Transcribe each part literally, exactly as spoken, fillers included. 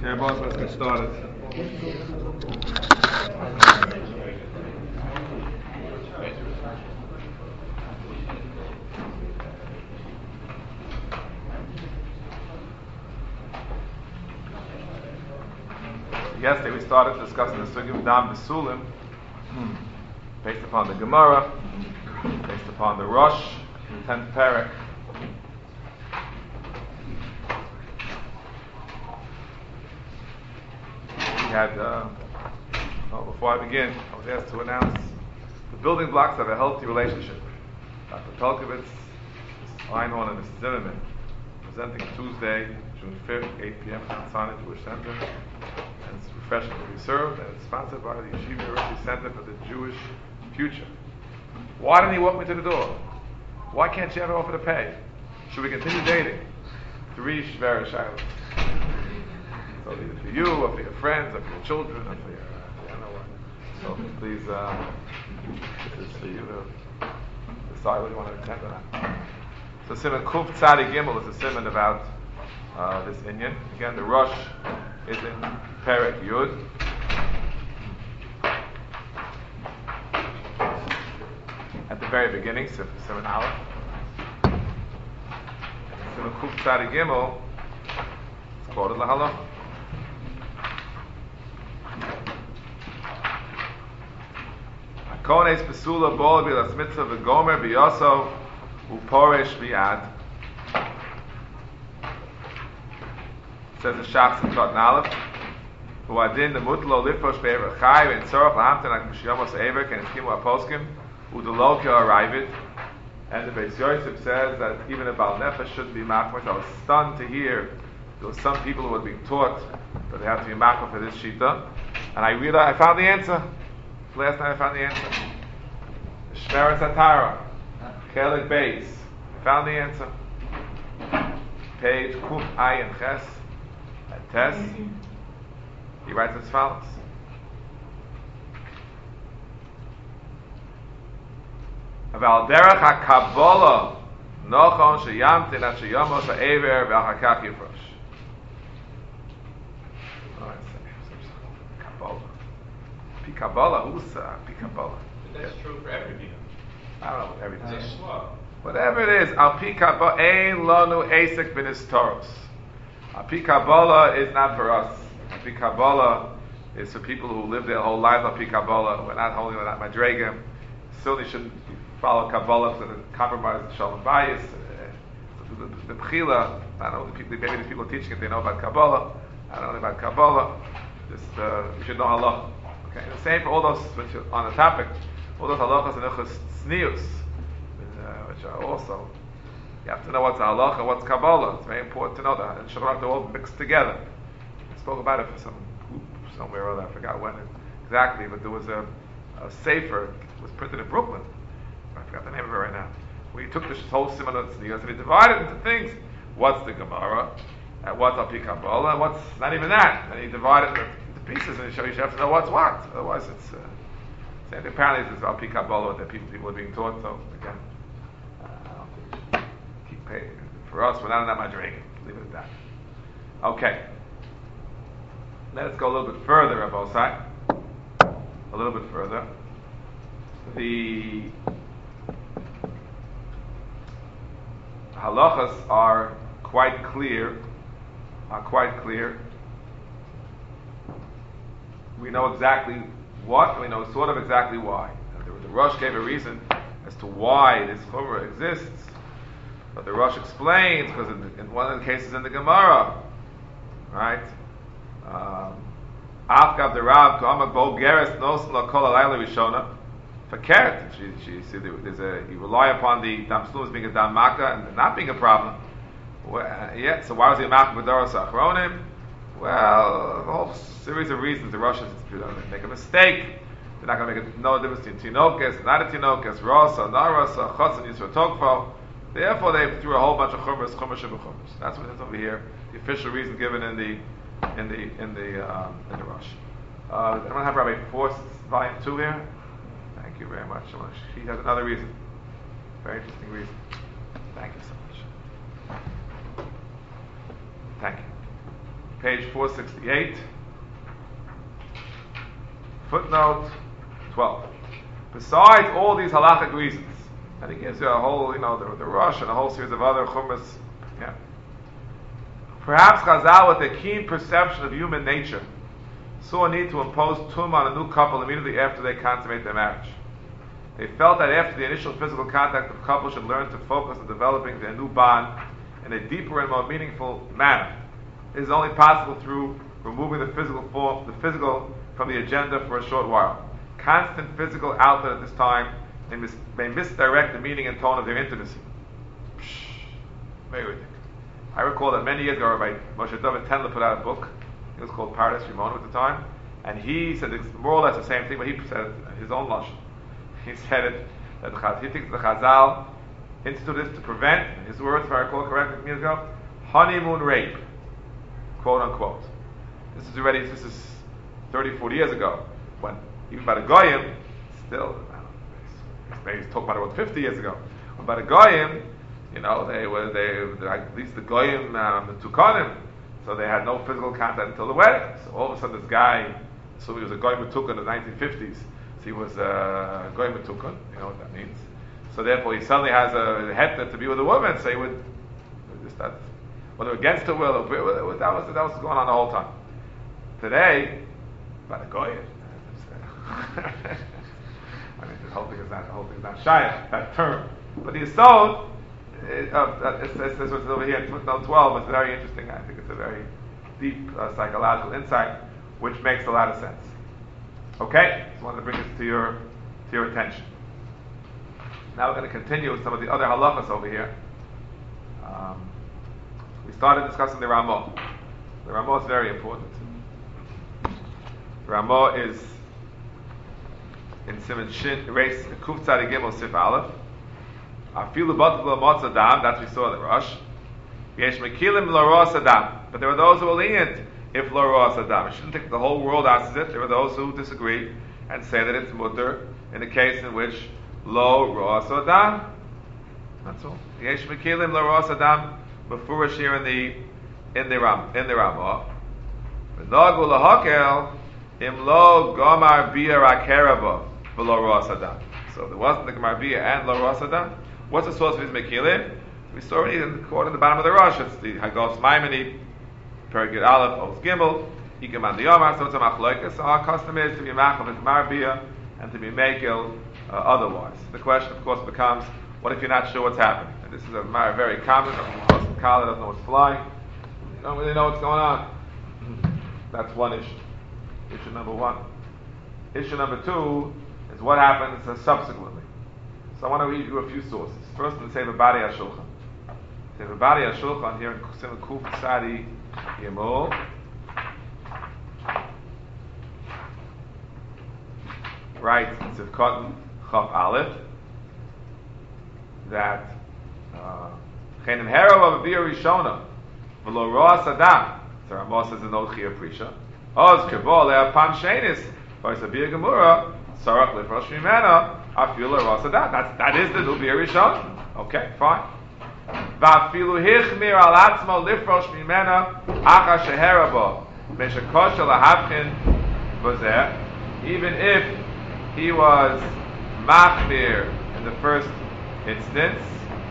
Yeah, boss, let's get started. Yesterday we started discussing the Sugi of Dam Besulim based upon the Gemara, based upon the Rosh, the tenth parak. We had, uh, well, before I begin, I was asked to announce the building blocks of a healthy relationship. Doctor Pelkovitz, Mister Einhorn, and Mister Zimmerman presenting Tuesday, June fifth, eight p.m. at Tzana Jewish Center. And it's refreshingly served, and it's sponsored by the Yeshiva University Center for the Jewish Future. Why didn't he walk me to the door? Why can't you ever offer to pay? Should we continue dating? Three Shvera Shilohs. So either for you, or for your friends, or for your children, or for your, uh, I don't know what. So please, uh, this is for you to decide whether you want to attend or not. So Simon Kuf Tzadi Gimel is a simon about uh, this Inyan. Again, the Rosh is in Perek Yud. At the very beginning, Simon Aleph. Simon Kuf Tzadi Gimel, it's quoted Lahalach. Kones Pesula Bol Bilas Mitzvah V'Gomer B'Yoso U'Poresh B'Yad. Says the Shachs in Tot Nalef. U'Adin the Mutlo Lifrosh Be'er Chai V'En Tzorach L'Hamten Ak Mishiyomos Ever Ken Eskimu Aposkim U'Delokyo Arrived. And the Beis Yosef says that even a Baal Nefesh shouldn't be machmir. I was stunned to hear there were some people who were being taught that they have to be machmir for this shita. And I realized, I found the answer. Last night I found the answer. Shmeres Hatara, Chelik Beis. I found the answer. Page Kuf Ayin Ches at Tes. He writes as follows. Aval derech HaKabbalah Nochon Sheyamtin At Sheyomos HaEver V'Achakach Yifrosh. Kabbalah. Pi Kabbalah, who's uh, Pi Kabbalah? But that's true for everything. I don't know what everything is. Slow. Whatever it is, Al Pi Kabbalah, Ein Lonu Esek B'Nis Toros. Al Pi Kabbalah is not for us. Al Pi Kabbalah is for people who live their whole lives. Al Pi Kabbalah, we're not holy, we're not Madrega. Certainly shouldn't follow Kabbalah to compromise the Shalom Bayis. Uh, the Bechila, I don't know, the people, maybe the people teaching it, they know about Kabbalah. I don't know about Kabbalah. Just, uh, you should know Allah. Okay, and the same for all those, which are on the topic, all those halachas and ilchos tznius, uh, which are also, you have to know what's halacha and what's Kabbalah. It's very important to know that. And Shabbat, they're all mixed together. I spoke about it for some group somewhere or other, I forgot when exactly, but there was a, a sefer, it was printed in Brooklyn, I forgot the name of it right now, where he took this whole simon of tznius and he divided it into things. What's the Gemara, and what's Al Pi Kabbalah, and what's not even that. And he divided it pieces, and you should have to know what's what. Otherwise, it's uh, same thing. Apparently, it's Al Pi Kabbalah that people people are being taught. So again, uh, I don't think we should keep paying. For us, we're not in that much drinking. Leave it at that. Okay. Let's go a little bit further, Abosai. A little bit further. The halachas are quite clear. Are quite clear. We know exactly what, and we know sort of exactly why. The, the Rosh gave a reason as to why this chumrah exists, but the Rosh explains, because in, in one of the cases in the Gemara, right? Afgav the Rav Ka'amad Bo Geres Nosen La Kol Alayla Rishona Fakert. She, she, see, there's a you rely upon the Dam Slum being a Dam Makkah and not being a problem. Well, uh, yeah. So why was he a Makkah B'Doros Achronim? Well, a whole series of reasons. The Russians make a mistake. They're not going to make a, no difference between Tinokes, not a Tinokes, Rosa, not Rosa, Chotz, and Yisro Tokfo. Therefore, they threw a whole bunch of chumras, chumras, and chumras. That's what it is over here. The official reason given in the in the in the um, in the Rush. Uh, I don't have Rabbi Force volume two here. Thank you very much. She has another reason. Very interesting reason. Thank you so much. Thank you. page four sixty-eight, footnote twelve. Besides all these halachic reasons, and he gives you a whole, you know, the, the Rosh and a whole series of other chumas, yeah. Perhaps Chazal, with a keen perception of human nature, saw a need to impose tum on a new couple immediately after they consummate their marriage. They felt that after the initial physical contact, the couple should learn to focus on developing their new bond in a deeper and more meaningful manner. It is only possible through removing the physical form, the physical from the agenda for a short while. Constant physical outlet at this time may, mis- may misdirect the meaning and tone of their intimacy. Very ridiculous. I recall that many years ago, Rabbi Moshe David Tendler put out a book. It was called Paradise Shimon at the time, and he said it's more or less the same thing, but he said it in his own lashon. He said it that the, he thinks the Chazal instituted this to prevent, in his words, if I recall correctly, years ago, honeymoon rape, quote unquote. This is already this is thirty, forty years ago, when even by the Goyim, still, I don't know, maybe he's talking about it fifty years ago. When by the Goyim, you know, they were they at least the Goyim, um, the Tukanim. So they had no physical contact until the wedding. So all of a sudden this guy, so he was a Goyim Tukun in the nineteen fifties. So he was a Goyim Tukun, you know what that means. So therefore he suddenly has a heter to be with a woman, so he would, just that, whether against her will or that was, that was going on the whole time. Today, by the Goyim, I mean the whole thing is not, the whole thing is not shy, that term. But the Yisod, It, uh, it's, it's, it's over here in footnote twelve. It's very interesting. I think it's a very deep uh, psychological insight, which makes a lot of sense. Okay, just wanted to bring this to your to your attention. Now we're going to continue with some of the other halachas over here. Um, we started discussing the Ramah. The Ramah is very important. The Ramah is in Siman Shin, Reis Kuf Tzadi Gimel Sif Aleph. Afilu batul motz adam, that's what we saw in the Rosh. Yesh mekilim loros adam, but there are those who are lenient if loros adam. It shouldn't take the whole world as it. There are those who disagree and say that it's mutter in the case in which lo ros adam. That's all. Yesh mekilim loros adam befurish here in the in the Ram in the Ramah. V'nogu lahakel im lo gomar bia rakerava v'lo ros adam. So there wasn't the Gemar Bia and lo ros adam. What's the source of his Mekilim? We saw it in the quote at the bottom of the Rosh. It's the Hagos Maimoni, Perigid Aleph, Oz Gimel, Ikam and the Yomar, so it's a Machloikas. So our custom is to be Machal with Gemar Bia and to be Mekil uh, otherwise. The question, of course, becomes, what if you're not sure what's happening? And this is a very common, because the Kala doesn't know what's flying. You don't really know what's going on. That's one issue. Issue number one. Issue number two is what happens uh, subsequently. So I want to read you a few sources. First, in the Sefer Bari HaShulchan. Sefer Bari HaShulchan here in Siman Kuf Tzadi Gimel. Writes in Sivkot Chaf Aleph that Chenim Herav Avavir Rishona V'lo Roas Adam. So Ramah says in Od Chiyah Prisha. Oz Kevol Le'av Pam Shenis V'is Abir Gemura Sarach Lifrosh Mimena Afilu Roas Adam. That's that is the Dubir Rishon. Okay, fine. V'afilu Hichmir Al Atzmo Lifrosh Mimena Acha Sheherabo Meshakosha Lahavchin V'zeh. Even if he was machmir in the first instance,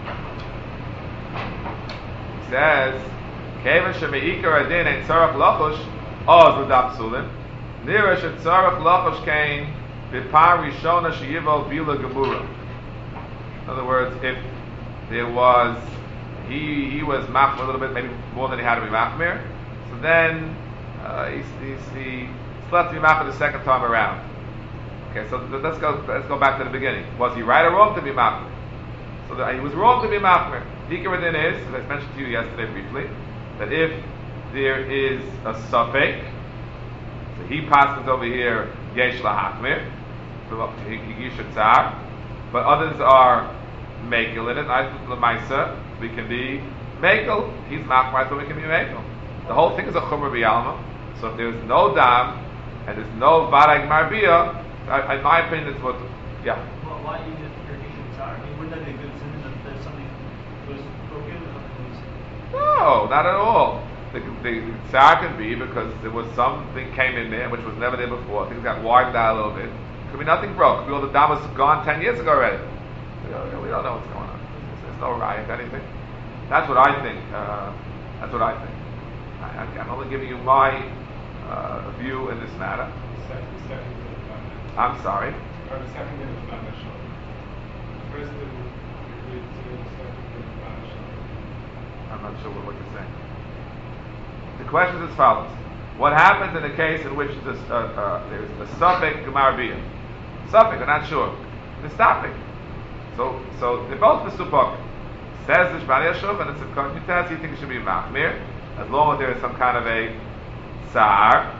he says, "Kevan shemeikar adin ein tzarach lachosh oz l'dam psulim, nira shetzarach lachosh kain b'par rishona sheyivo bila gemura." In other words, if there was he he was machmir a little bit, maybe more than he had to be machmir, so then uh, he he slept to be machmir the second time around. Okay, so let's go. Let's go back to the beginning. Was he right or wrong to be machmir? So the, he was wrong to be machmir. Dikar din is, as I mentioned to you yesterday briefly, that if there is a suffix, so he passes over here yesh lahachmir, yigish tzar, but others are mekel in it. I lemaisa we can be mekel. He's machmir, so we can be mekel. The whole thing is a chumra b'yalma. So if there's no dam and there's no varag marbia, I, in my opinion, it's what, yeah. Well, why even if you're Yishuv Tzar? I mean, wouldn't that be a good sin that, that something was broken? No, not at all. the, the, the tsar can be because there was something came in there which was never there before. Things got widened out a little bit. Could be nothing broke. Could be all the dam was gone ten years ago already. We don't, we don't know what's going on. There's, there's no riot, anything. That's what I think. Uh, that's what I think. I, I, I'm only giving you my uh, view in this matter. Second, second I'm sorry. or the second day of Baba Shal. First day we read to the second day of Baba Shal. I'm not sure what, what you're saying. The question is as follows. What happens in a case in which this, uh, uh, there's a suffix Gemara Biyah? Suffix, I'm not sure. The stopping. So, so they're both Mesupok. Says the Shbani Yashuf, and it's a Kontitaz, he thinks it should be Machmir, as long as there is some kind of a Tsar.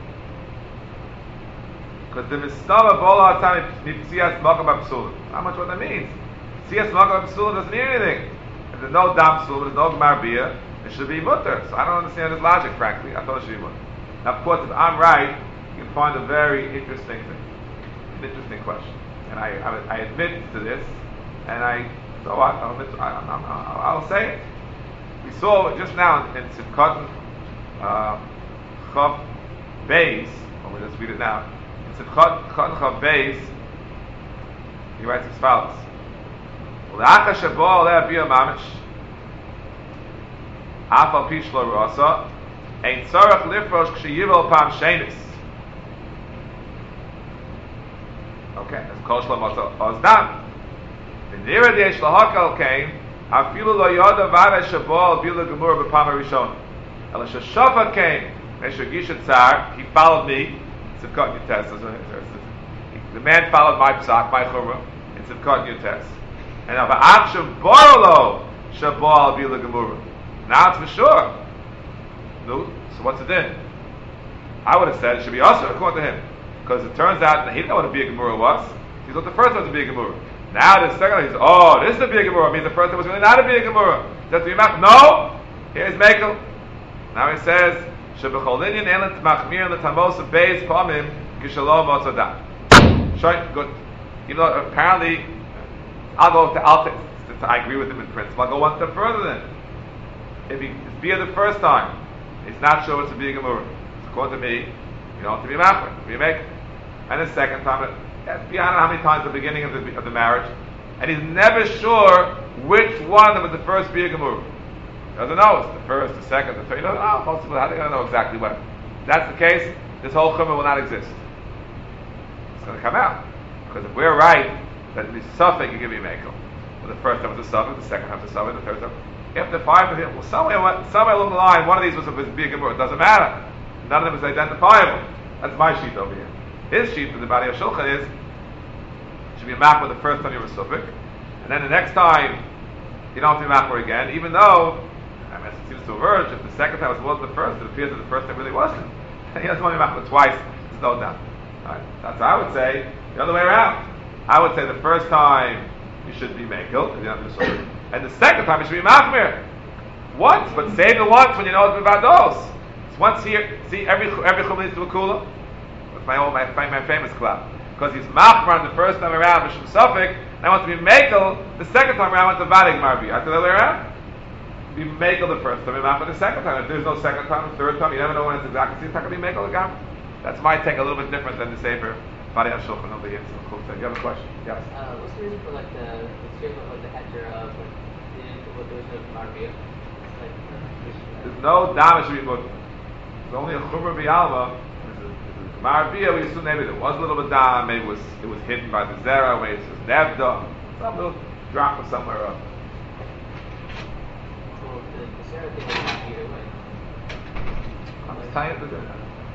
Because the Mistava Bola Atami Psias Makam Absul. How much what that means? Psias Makam Absul doesn't mean anything. If there's no Dam Sul, there's no Gemara Biyah, it should be mutter. So I don't understand his logic, frankly. I thought it should be mutter. Now, of course, if I'm right, you can find a very interesting thing, an interesting question. And I, I, I admit to this, and I, so I, I'll, admit, I, I, I'll say it. We saw just now in Tzidkot uh, Chav Beis, or let's read it now. In Tzidkot Chav Beis, he writes as follows: "L'achar shebo oleh biyah mamish, af al pi shlo rasa, ein tzarech lifrosh k'sheyivol pam shenis." Okay, that's kol shlo masa ozdam. The nira de shlahakal came, afilu lo yoda vada shebo al bila gemur b'pam harishon. El shashafa came, meshagisha tzar, he followed me. Tzidkot Yutes. The man followed my psak, my churah, in Tzidkot Yutes. And now va'achshav borolo shebo al bila gemur. Now it's for sure. No, so what's it then? I would have said it should be also according to him. Because it turns out that he didn't know what a Bia Gemurah was. He thought the first one was a Bia Gemurah. Now the second one, he says, oh, this is a Bia Gemurah. It means the first one was really not a Bia Gemurah. That's the Yimach. No! Here's Mekel. Now he says, Shebecholinian elet machmir letamos of beis pomim kishalom otzadah. Short, good. You know, apparently, I'll go to, I'll to, I agree with him in principle. I'll go one step further then. If he is Bia the first time, he's not sure it's a Bia Gemurah. According to me, you don't have to be machmir, be make. And the second time, that's beyond how many times the beginning of the of the marriage, and he's never sure which one of them was the first Bia Gemurah. He doesn't know it's the first, the second, the third. He doesn't know. Most people, how are they going to know exactly what? If that's the case, this whole chumrah will not exist. It's going to come out. Because if we're right, that the suffix you give me a mekel. Well, the first time was a suffix, the second time was a suffix, the third time. If the five of him, well, somewhere, somewhere along the line, one of these was a Bia Gemurah. It doesn't matter. None of them is identifiable. That's my sheet over here. His sheet for the Bari Shulchan is should be a machmir the first time you were suffix, and then the next time you don't have to be machmir again, even though I mean, it seems to emerge if the second time was more than the first, it appears that the first time really wasn't. He doesn't want to be machmir twice. There's no doubt. Right. That's what I would say. The other way around. I would say the first time you should be mekel, because you don't have to be suffix, and the second time you should be machmir once, but save the once when you know it's about those. Once here, see, every every chum needs to a kula. That's my old, my, my famous club. Because he's machmar the first time around, Mishum Suffolk, and I want to be mekel the second time around, I want to vadig marbi. I said the other way around. Be mekel the first time, and machmar the second time. If there's no second time, the third time, you never know when it's exactly. It's not going to be mekel again. That's my take, a little bit different than the Sefer Bari HaShulchan over here. So cool. You have a question? Yes. Uh, what's the reason for like the the statement of the heter of like the what there was no marbi? Like there's no damage to be put. There's only a chumrah b'yalma. Gemara Biyah, we assume maybe there was a little bit dam, maybe it was it was hidden by the zera, where it says nevda, some little drop of somewhere up. Well, the, the zera thing is not either way. I'm just telling you the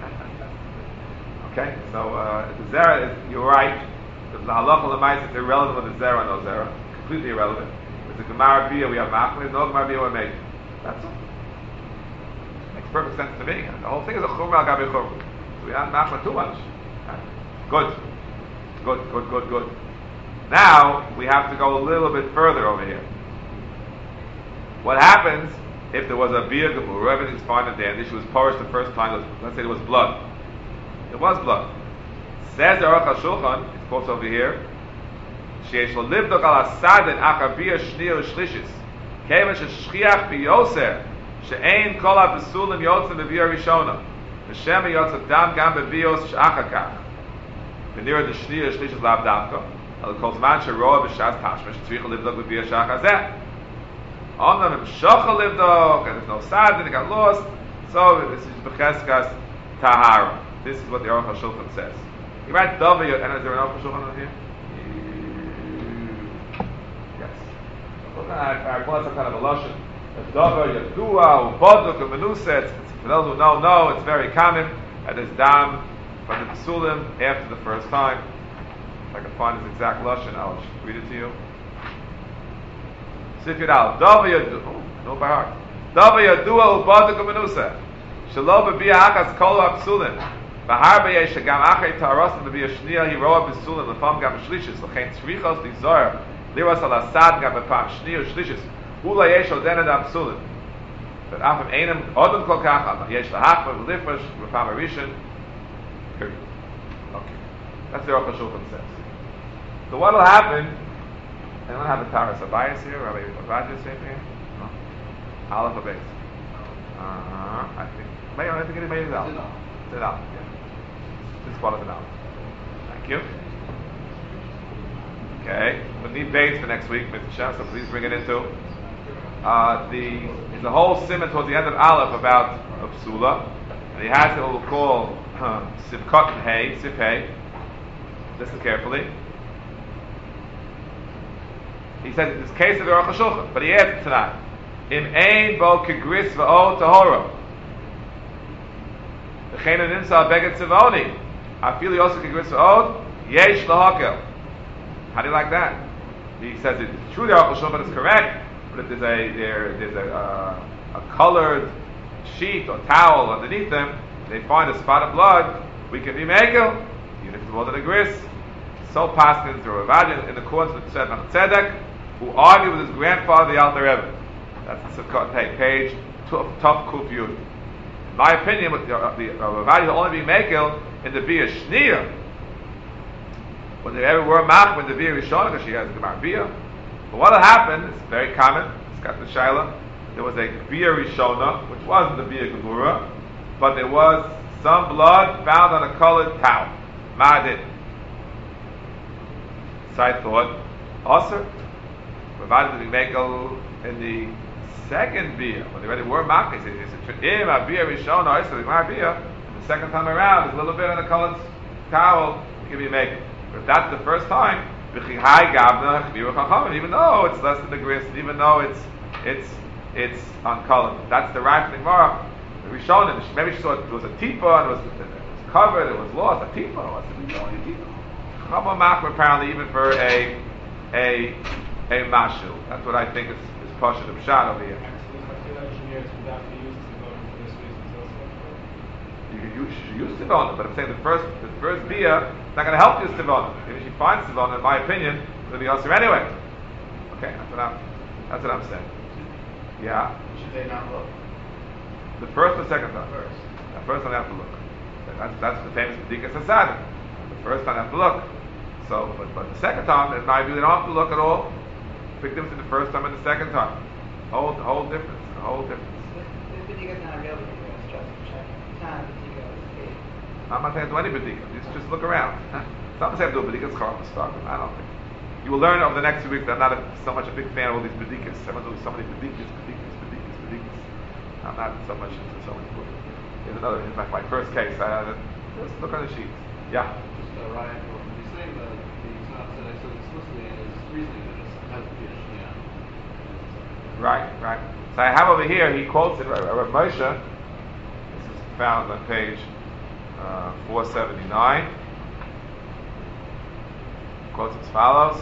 Okay, so uh, the zera is, you're right. The halacha l'mais is irrelevant with the zera and no zera, completely irrelevant. With the Gemara Biyah, we have machmir, no Gemara Biyah, we made. That's all. Makes perfect sense to me. The whole thing is a chumrah al gabi chumrah. We aren't machmir too much. Good. Good, good, good, good. Now, we have to go a little bit further over here. What happens if there was a Bia Gemurah, everything's fine and dandy, she was porous the first time, let's say there was blood. There was blood. Says the Aruch HaShulchan, it's quotes over here, Sheyesh lo livdok al asadin achar Bia shniyah u'shlishis, kevan sheshchiach biyoser, She'ein kol ha-pesulim yotzim b'viyah rishona. V'shem yotzim dam gam b'viyos she'achakach. V'nira d'shniyah shlishas lav davka. Al kol zman she'roa b'shas tashma she'tzricha livdok b'viyah she'achazeh. Omnam im shocha livdok, and there's no sad, and it got lost. So this is b'cheskas tahara. This is what the Aruch HaShulchan says. You write W, and is there an Aruch HaShulchan over here? Yes. Well, I, I call it some kind of a lotion. Dava, Yadua, Uboduk, and Menusa. For those who know, know, it's very common. And there's dam from the Pesulim after the first time. If I can find his exact lotion, I'll read it to you. Sifid al. Dava, Yadua, oh, know by heart. Dava, Yadua, Uboduk, and Menusa. Shalom, B'biyah, Achas, Kolo, Pesulim. Bahar b'yesh gam achay ta'arosim b'biyah shniya hiroa b'sulim l'fam gam shlishis l'chein tzrichos l'zor liros al asad gam b'pam shniya shlishis ula yesh odena dam psulim but afim einem odem kol kach yesh lahachma v'lifresh b'pam arishin. Period. Okay, that's the Aruch HaShulchan says. So what will happen? I don't have the Taras Abayis here. Rabbi Rajas here. No. Aleph Abayis. Uh-huh. I think. Maybe I think it may be out. It's out. Yeah. This is part of the knowledge. Thank you. Okay, we need Bates for next week, Mister Shem, so please bring it into. Uh, the there's a whole simon towards the end of Aleph about a psula, and he has what we'll call Sivkot and Hay, Sif Hay. Listen carefully. He says this case of the Aruch HaShulchan, but he adds tonight. Im ein bo kegris v'o tahora. V'chein an imsa beget tzivoni. Afili also kegris v'o yesh lahakel. How do you like that? He says it's true the Aruch HaShulchan is correct, but if there's a there, there's a, uh, a colored sheet or towel underneath them, they find a spot of blood, we can be megel, even if it's more than a gris. So Paskins or Ravadim in accordance with Tzedek Tzedek, who argued with his grandfather, the Alter Rebbe. That's the Sivkot Hey, page Tov Kuf Yud. In my opinion, the Ravadim will only be megel in the Bia Shniya. When they ever were mach when the Bia Rishon, because she has the Gemara Bia. But what will happen, it's very common, it's got the Shaila, there was a Bia Rishona, which wasn't the Bia Gemura, but there was some blood found on a colored towel. Ma'adin. So I thought, also, provided we make in the second Bia, when they already were mach, they said, Im a Bia Rishona, I said, my Bia, the second time around, there's a little bit on a colored towel, it can be made. But if that's the first time, even though it's less than the gris, even though it's it's it's uncolored, that's the right thing. Gemara. The Rishonim, maybe she saw it was a tipa and it was, it was covered, it was lost. A tipa, what's the tipa? Chama machmer apparently even for a a a mashu. That's what I think is is pasha the pshat over here. You could use, use tivona, but I'm saying the first the first bia is not going to help you tivona. If she finds tivona, in my opinion, it'll be also anyway. Okay, that's what I'm that's what I'm saying. Yeah. Should they not look? The first or second time? First. The first time they have to look. That's that's the famous B'dikas Hasad. The first time they have to look. So, but, but the second time, in my view, they don't have to look at all. Big difference in the first time and the second time. Whole whole difference. A whole difference. This B'dikas is not a real B'dikas. It's just check. It's not a B'dikas. I'm not saying do any B'dikas. Just just look around. It's not saying do a B'dikas chorm to start with. I don't think. You will learn over the next few weeks that I'm not a, so much a big fan of all these B'dikas. I'm doing so many B'dikas, B'dikas, B'dikas, B'dikas. I'm not so much into so many books. Here's another, in fact, my first case. I, uh, just look on the sheets. Yeah? Just uh, Ryan, he's saying that the Tanakh said I said explicitly in his reasoning that this has to be a Shnia. Right, right. So I have over here, he quotes it, Rav Moshe. This is found on page uh, four seventy-nine. Quotes as follows.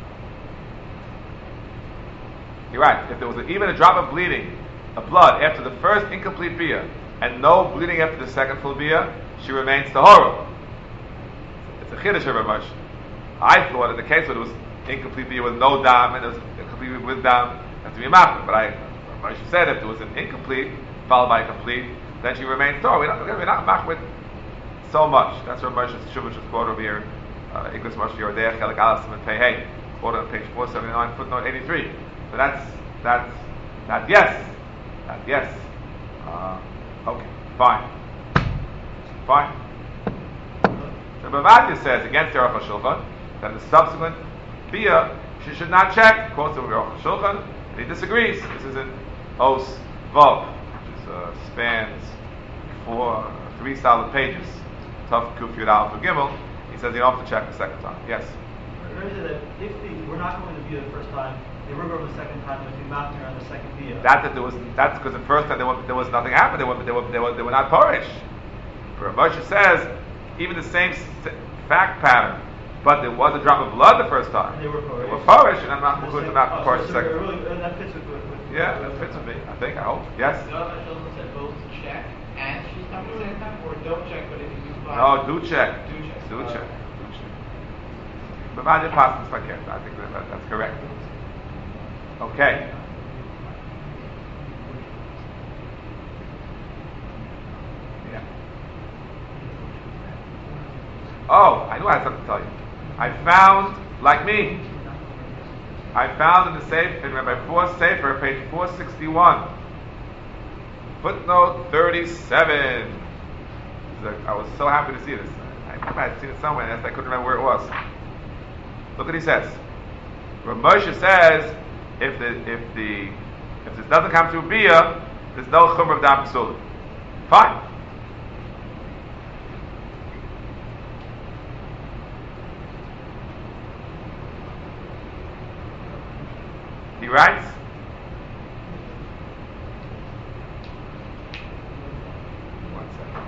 You're right. If there was a, even a drop of bleeding, of blood after the first incomplete bia, and no bleeding after the second full bia, she remains tahora. It's a chiddush of Rav Moshe. I thought in the case where it was incomplete bia with no dam and it was complete with dam, it has to be machmir. But I, Rav Moshe said if there was an incomplete followed by a complete, then she remains tahora. We're not, we're not machmir so much. That's Rav Moshe's Shubash quote over here. Igros Moshe Yordei Chelik Aleph Siman Pei Hey, quote on page four seventy-nine, footnote eighty-three. So that's that's that yes. That yes, Uh, okay, fine. Fine. So Bavadia says against the Aruch HaShulchan that the subsequent bia she should not check. Quotes the Aruch HaShulchan, and he disagrees. This is in Os Vav, which is, uh, spans four, three solid pages. Tough Kuf Yud Aleph Gimel. He says you don't have to check the second time. Yes. Remember that if the, we're not going to view the first time, they were going the second time, and if we mounted on the second view. That that there was that's because the first time there was, there was nothing happened. They were they were they were, they were not parish. For Moshe says even the same s- fact pattern, but there was a drop of blood the first time. And they were parish. They were parish, and I'm not The going to second- not oh, parish so the second. really, uh, that fits with, with, with Yeah, that fits with me. I think. I hope. Yes. The other children said both check and she's coming at the same time, or don't check, but if you do five. No, do check. Do check. Do Uh, check. Do check. But Vadia passes fakir. I think that, that that's correct. Okay. Yeah. Oh, I knew I had something to tell you. I found, like me, I found in the safe in Rabbi Four Sefer, page four sixty-one, footnote thirty-seven. It's like, I was so happy to see this. I thought I had seen it somewhere, and I couldn't remember where it was. Look what he says. Rav Moshe says, if the if the if this doesn't come through bia, there's no chumrah of dam psulim. Fine. He writes, one second.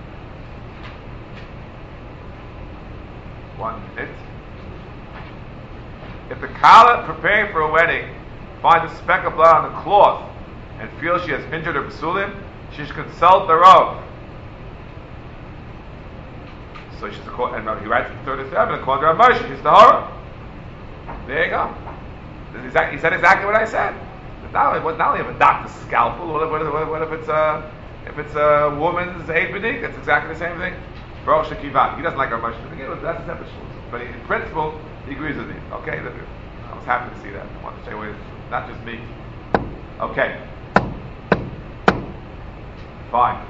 One minute. If the kala preparing for a wedding finds a speck of blood on the cloth and feels she has injured her psulim, she should consult the Rav. So she's the and he writes in thirty-seven, according to Rav Moshe, she's the horror. There you go. This is exact- He said exactly what I said. It's not only, not only if a doctor's scalpel, what if, what if, what if it's a if it's a woman's aid bedik? It's exactly the same thing. Baruch Shekivan. He doesn't like Rav Moshe. Again, that's a separate shul. But in principle, he agrees with me. Okay, I was happy to see that. I want to say, wait, not just me. Okay, fine.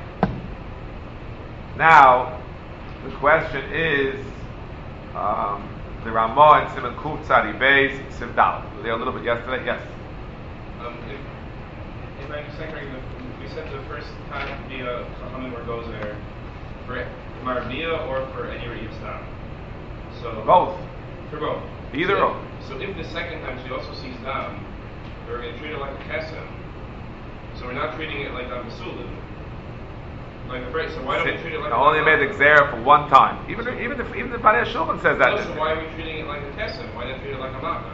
Now, the question is, um, the Ramah and Simon Kuf Tzadi Beis Simdal. Were there a little bit yesterday? Yes. Um, if, if I'm second, we said the first time via Chachamim or goes there for Marbia or for any Re'ib Stam. So Both. For both. Either so, or. So if the second time she also sees Dam, we're going to treat it like a Kesem. So we're not treating it like Dam Basulim. Like the first, so why don't we treat it like I a only Dam? made the Xera for one time. Even even if even the Panei Shulchan says that. No, so why are we treating it like a Kesem? Why not treat it like a Maka?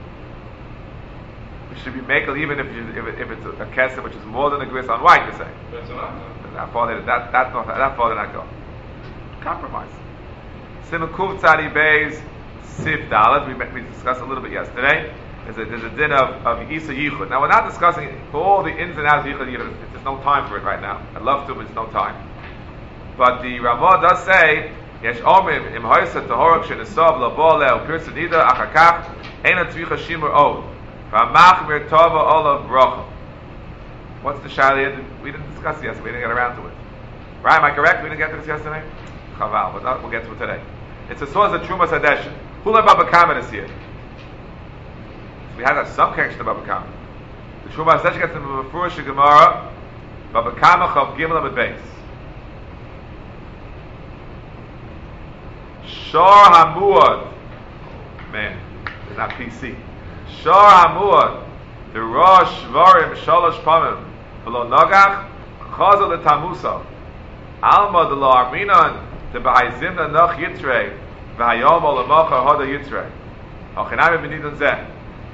It should be makel even if you, if, it, if it's a, a kesem which is more than a gris on white. You say But it's a Maka. that far did that that not that far did not go. Compromise. Simakuv tzadi beis sif dalet. We we discussed a little bit yesterday. There's a there's a din of of isa yichud. Now we're not discussing all the ins and outs of yichud. yichud. There's no time for it right now. I'd love to, but it's no time. But the Ramah does say yesh omrim im hoysa tahorok shenesav labo leo pirsa nida achakach ena tzvicha shimur od. V'amachmir tova olav bracha. What's the shalia? We didn't discuss it yesterday. We didn't get around to it. Right? Am I correct? We didn't get to this yesterday. Chaval, but not, we'll get to it today. It's a source of Trumas Hadeshin. Hula Baba Kama is here. So we had some connection to Baba Kama. The Trumas Hadeshin gets in the Mefurish Gemara. Baba Kama Chav Gimel Amid Beis. Shor Hamuad. Oh, man, it's not P C. Shor Hamuad. The Rosh Varim Shalosh Pamim. V'lo Nogach Chazal the Tamusa. Alma de lo Arminan. The Bahayzimna Noch Yitzrei. V'hayom Olamacha Hoda Yitzrei. Ochinayim Benidon Zeh.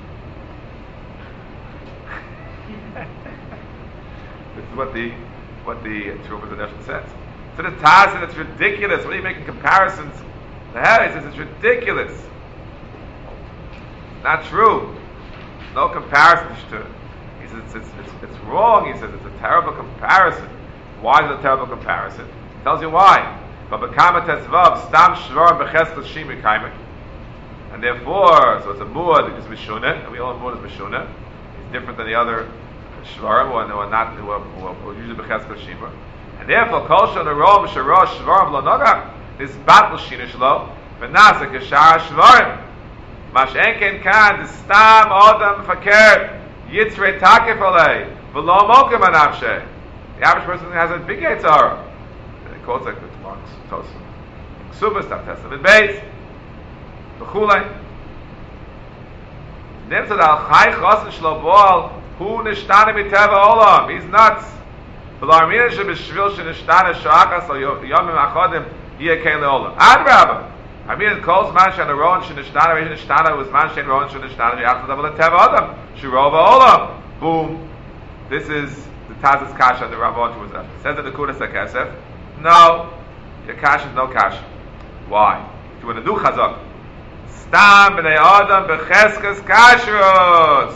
This is what the what the Trumas Hadeshin says. So the Taz and it's ridiculous. What are you making comparisons? The hell, he says it's ridiculous. It's not true. No comparison to it. He says it's, it's, it's, it's wrong. He says it's a terrible comparison. Why is it a terrible comparison? He tells you why. But Bekama Tetzvav Stam Shvar Becheskel Shimi Kaimek. And therefore, so it's a muad because Mishuna, and we all know muad is Mishuna. It's different than the other shvarim, who are not, who are, who are, who are usually b'cheskes shimur. And therefore, kol shon arom sharosh shvarim lo nogach, this battle shinish lo, v'nazik yashar shvarim. Mash enken kan, the stam odam fakir, yitzre takif alei, v'lo mokem anavshe. The average person has a big Yetzirah. They call it like the Marks, Tosim. Ksubas, Tav Testament Beis, B'chulei. Nimtzad al chai chosin shlo boal, hu nishtane miteva olam. He's nuts. V'larmina shebishvil shenishtane shoachas al yomim achodim yeh kei leolam. Adrabah. I mean, it calls man shen aron shenishtane, shenishtane was man shen aron shenishtane, yachad aval teva adam, shirova olam. Boom. This is the Taz's kasha, the Ramon was up. It says in the Kudas HaKesef, no, your kasha is no kasha. Why? If you want to do chazak, stam b'nei adam b'cheskes kashrus.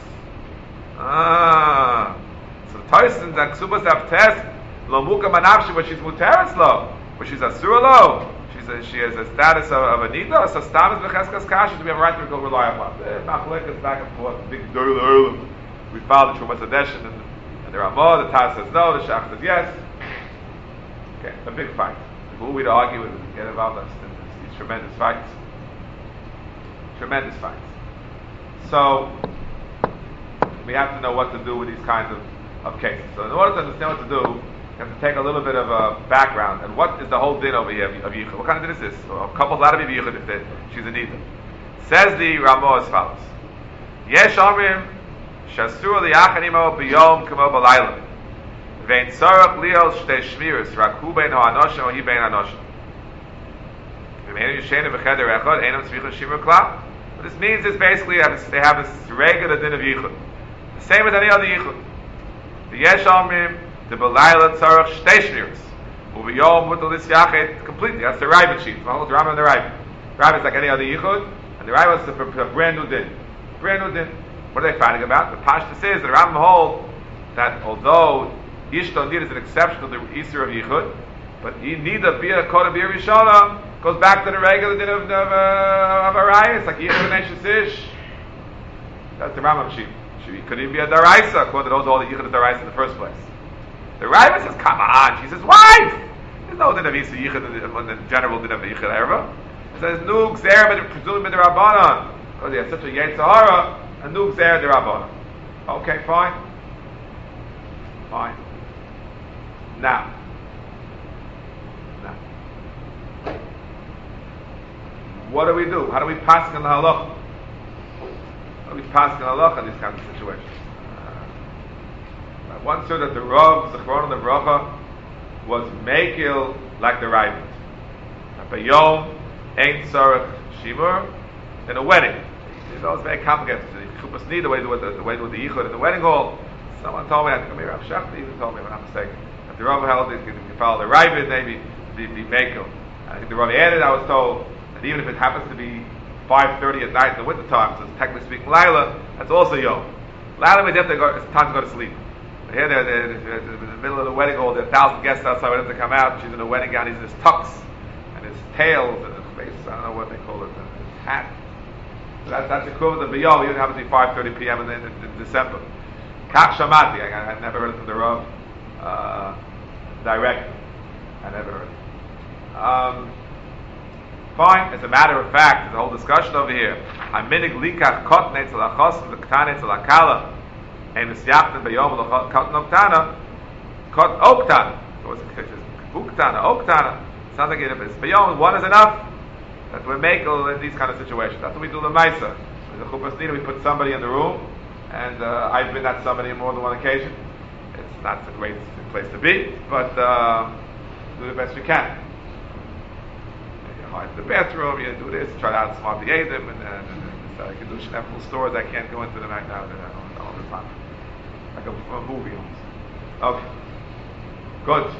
Ah. So Toyson, the Ksubas Avtes, lo muka manavshi, but she's muteretz lo, but she's asura lo. She's a, she has a status of, of a nida, so stam is b'cheskes kashrus, we have a right to go rely upon. Machlekes back and forth, big dirl. We followed the Trumas Adeshin, and, and the Ramah, the Taz says no, the Shach says yes. Okay, a big fight. Who are we to argue with and get involved in these, these tremendous fights? Tremendous fights. So, we have to know what to do with these kinds of, of cases. So, in order to understand what to do, you have to take a little bit of a background. And what is the whole din over here of, of Yichud? What kind of din is this? So, a couple's allowed to be Yichud if they, she's a Nida. Says the Ramah as follows. Yesh Omrim Shasur liyachanimo b'yom kamo b'layla. Vein tzarach liel shtei shmiras rak hu bein ha'anoshim or hi bein ha'anoshim. V'meinu yishenu v'cheder echad einam tzvicha shimur klal. What this means is basically they have this regular din of yichud, the same as any other yichud. The yesh omrim the b'layla tzarach shtei shmiras u'b'yom mutal lis yachet completely. That's the Ravid sheet. The whole drama in the Ravid. The Ravid is like any other yichud, and the Ravid is a, a brand new din. Brand new din. What are they fighting about? The Pashta says that the Rambam holds that although Ishto Nid is an exception to the Easter of Yichud, but Nida Bia Koda Bia Rishona goes back to the regular din of, of, uh, of Arayas, like Yichud and Eshes Ish. That's the Rambam sheet. She could even be a Daraisa, according to those all the Yichud of Daraisa in the first place. The Rambam says, come on, she's his wife! There's no din of Easter Yichud in the general din of Yichud Erva. It says, Nu Gzer, presumably the Rabbanon, because he has such a Yetzirah. A new Gzer D'Rabbanan. Okay, fine. Fine. Now. Now. What do we do? How do we pass in the halacha? How do we pass in the halacha in these kinds of situations? Uh, I once heard that the Rav, Zechron and the Bracha, was Mekil like the Ravid. Bayom, Ein Tzarech Shimur, in a wedding. You know, it's very complicated. The Chuppahs need the way to do the, the way to do the Yichud in the wedding hall. Someone told me, I think Rav Shachti even told me, if I'm not mistaken, that the Rav held it, you can follow the Ravid, maybe be, be Mekel. I think the Rav added, I was told, that even if it happens to be five thirty at night in the winter time, so it's technically speaking Laila, that's also Yom. Laila means they go, it's time to go to sleep. But here they're, they're, they're, they're in the middle of the wedding hall, there are a thousand guests outside waiting to come out, she's in a wedding gown, he's in his tux, and his tails, and his face, I don't know what they call it, and his hat. So that, that's equivalent to B'yom, even happens to be five thirty p.m. in, in, in December. Kach Shamati, I, I never heard it from the Rav uh, direct. I never heard it. Um, fine, as a matter of fact, there's a whole discussion over here. Haminig likach kot netzel achos v'ktan netzel akala and v'syachtem b'yom l'kot noktana kot oktana. So it's uktana, oktana. Sounds like it's b'yom, one is enough. That we make in these kind of situations. That's what we do the Maisa. With the Chuppahs Nida, we put somebody in the room, and uh, I've been that somebody on more than one occasion. It's not a great place to be, but uh, do the best we can. You hide in the bathroom, you do this, try to outsmart the Adam, and, and, and, and uh, Kedushin have little stores, I can't go into them right now, all, all the time. Like a, a movie almost. Okay. Good.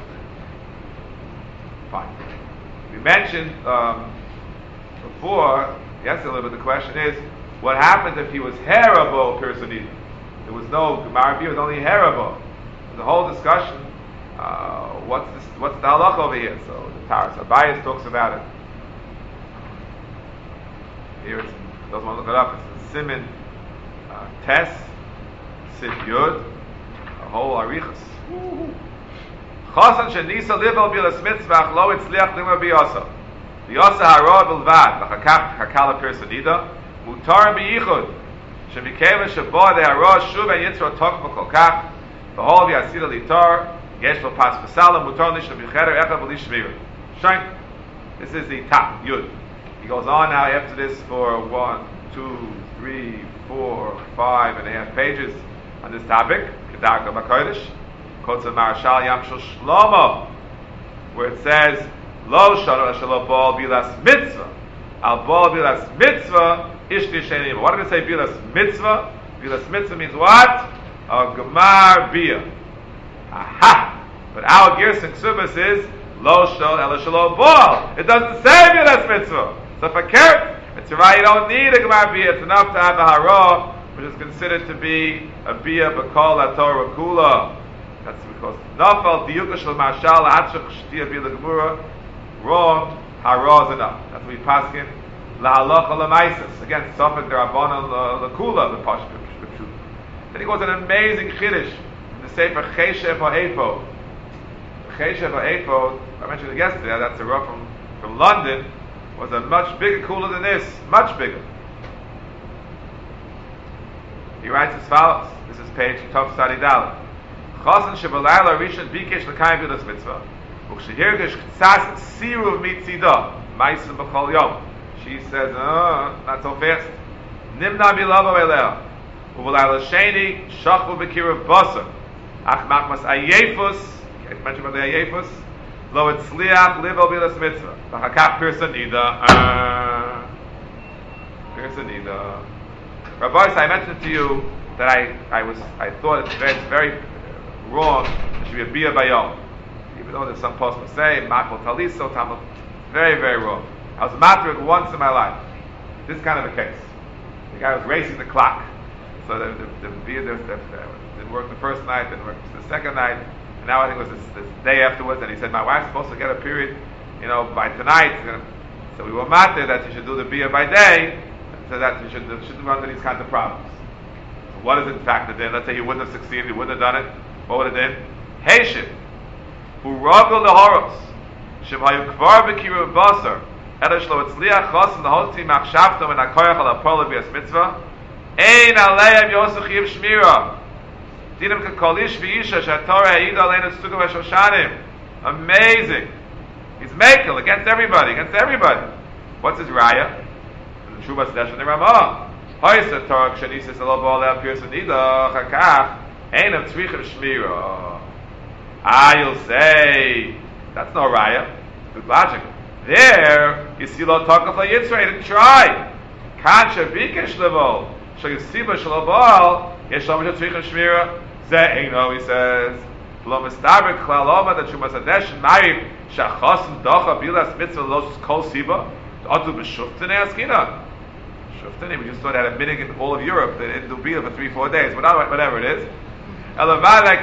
Fine. We mentioned um, before, yes, a little bit, the question is, what happens if he was Herabo Pirsonid? There was no Gemara, it was only Herabo. The whole discussion, uh, what's this, what's the halach over here? So the Taras Abayas talks about it. Here it doesn't want to look it up, it's Simin uh, Tes, Sid Yud, whole arichas. Chasan shenisa livel bilas mitzvah lo itzliach lima biyasa. Biyasa hara bilvad v'chakach hakala personida mutar biyichud shemikeva sheba de hara shuv and yitzra tok v'kolkach v'hol v'yasida litar yesh lo pas v'salam mutar nishna b'cherer echa v'li shmira. Shank. This is the top yud. He goes on now after this for one, two, three, four, five and a half pages on this topic. Kedarka b'kodesh. Quotes a Marshal Yamshel Shlomo, where it says, Lo shana shelo bal bilas mitzvah. Al bal bilas mitzvah, ishti shenim. What did it say, bilas mitzvah? Bilas mitzvah means what? A gemar bia. Aha! But our Gerson Ksubas is, Lo shana shelo bal. It doesn't say bilas mitzvah. So for Kert, it's right, you don't need a gemar bia. It's enough to have the hara, which is considered to be a bia b'kol haTorah kula. That's because Nafal Diyuka Shel Marshal Hatshach Shtia Bila Gemura wrong. Hara is enough. That's what we paskin La Halacha LaMaisus. Again, Sofek Derabbanan LaKula the Pashut. Then he goes an amazing chiddush in the Sefer Cheshev HaEphod. The Cheshev HaEphod, I mentioned it yesterday. That's a rough from from London. Was a much bigger cooler than this. Much bigger. He writes as follows. This is page Tov Sadi Dalet. Chasen shebelayla rishon bikesh l'kayim bilas mitzvah. Ukshehirgish k'tzas siruv mitzida ma'isem b'chol yom. She says, uh, not so fast. Nimna milavo eleh. Uvelayla sheni shachvu b'kirav basar. Ach machmas ayefus. Can't mention about the ayefus. Lo etzliach livo bilas mitzvah. V'hakach pirsa nida. Pirsa nida. Rabbi, I mentioned to you that I, I was, I thought it's very, it's very wrong. It should be a bia bayom. Even though there's some poskim say makol taliso tamil, very very wrong. I was matrik once in my life. This kind of a case. The guy was racing the clock, so the the, the bia the, the, the, didn't work the first night, didn't work the second night, and now I think it was this, this day afterwards. And he said my wife's supposed to get a period, you know, by tonight. So we were matir that you should do the bia by day, so that you should shouldn't run into these kinds of problems. So what is it factored in? Let's say he wouldn't have succeeded, he wouldn't have done it. What would it have been? Heishin. Who ragel the horos. Shem hayu kvar b'kiru basar. Eresh lo etzliach chasen l'hotzi machshavtam and hakoyach al ha'pol v'yas mitzvah. Ein aleim yosach yiv shmira. Dinim k'kolish v'yisha sh'atorah ha'id alein etztuga v'shoshanim. Amazing. He's mekel against everybody, against everybody. What's his raya? The Shuvas Deshan the Ramah. Hoysa Torah k'shanisis alo ba'oleh pirsa nida chakach. Einam tzrichim shmira. Ah, you'll say that's no raya. Good logic. There, you see lo tokaf la yitzra. He didn't try. Kansha bikesh levo. Shagasiba shalobal. Yesh lo misha tzrichim shmira. Ze eino, he says. Lo mistaber klaloma that shumas adesh ma'im shachosn docha bilas mitzvah los kol siba. Otu b'shuftin askina. Shuftin. We just thought had a minute in all of Europe. They didn't do bia for three, four days. But whatever it is. And if it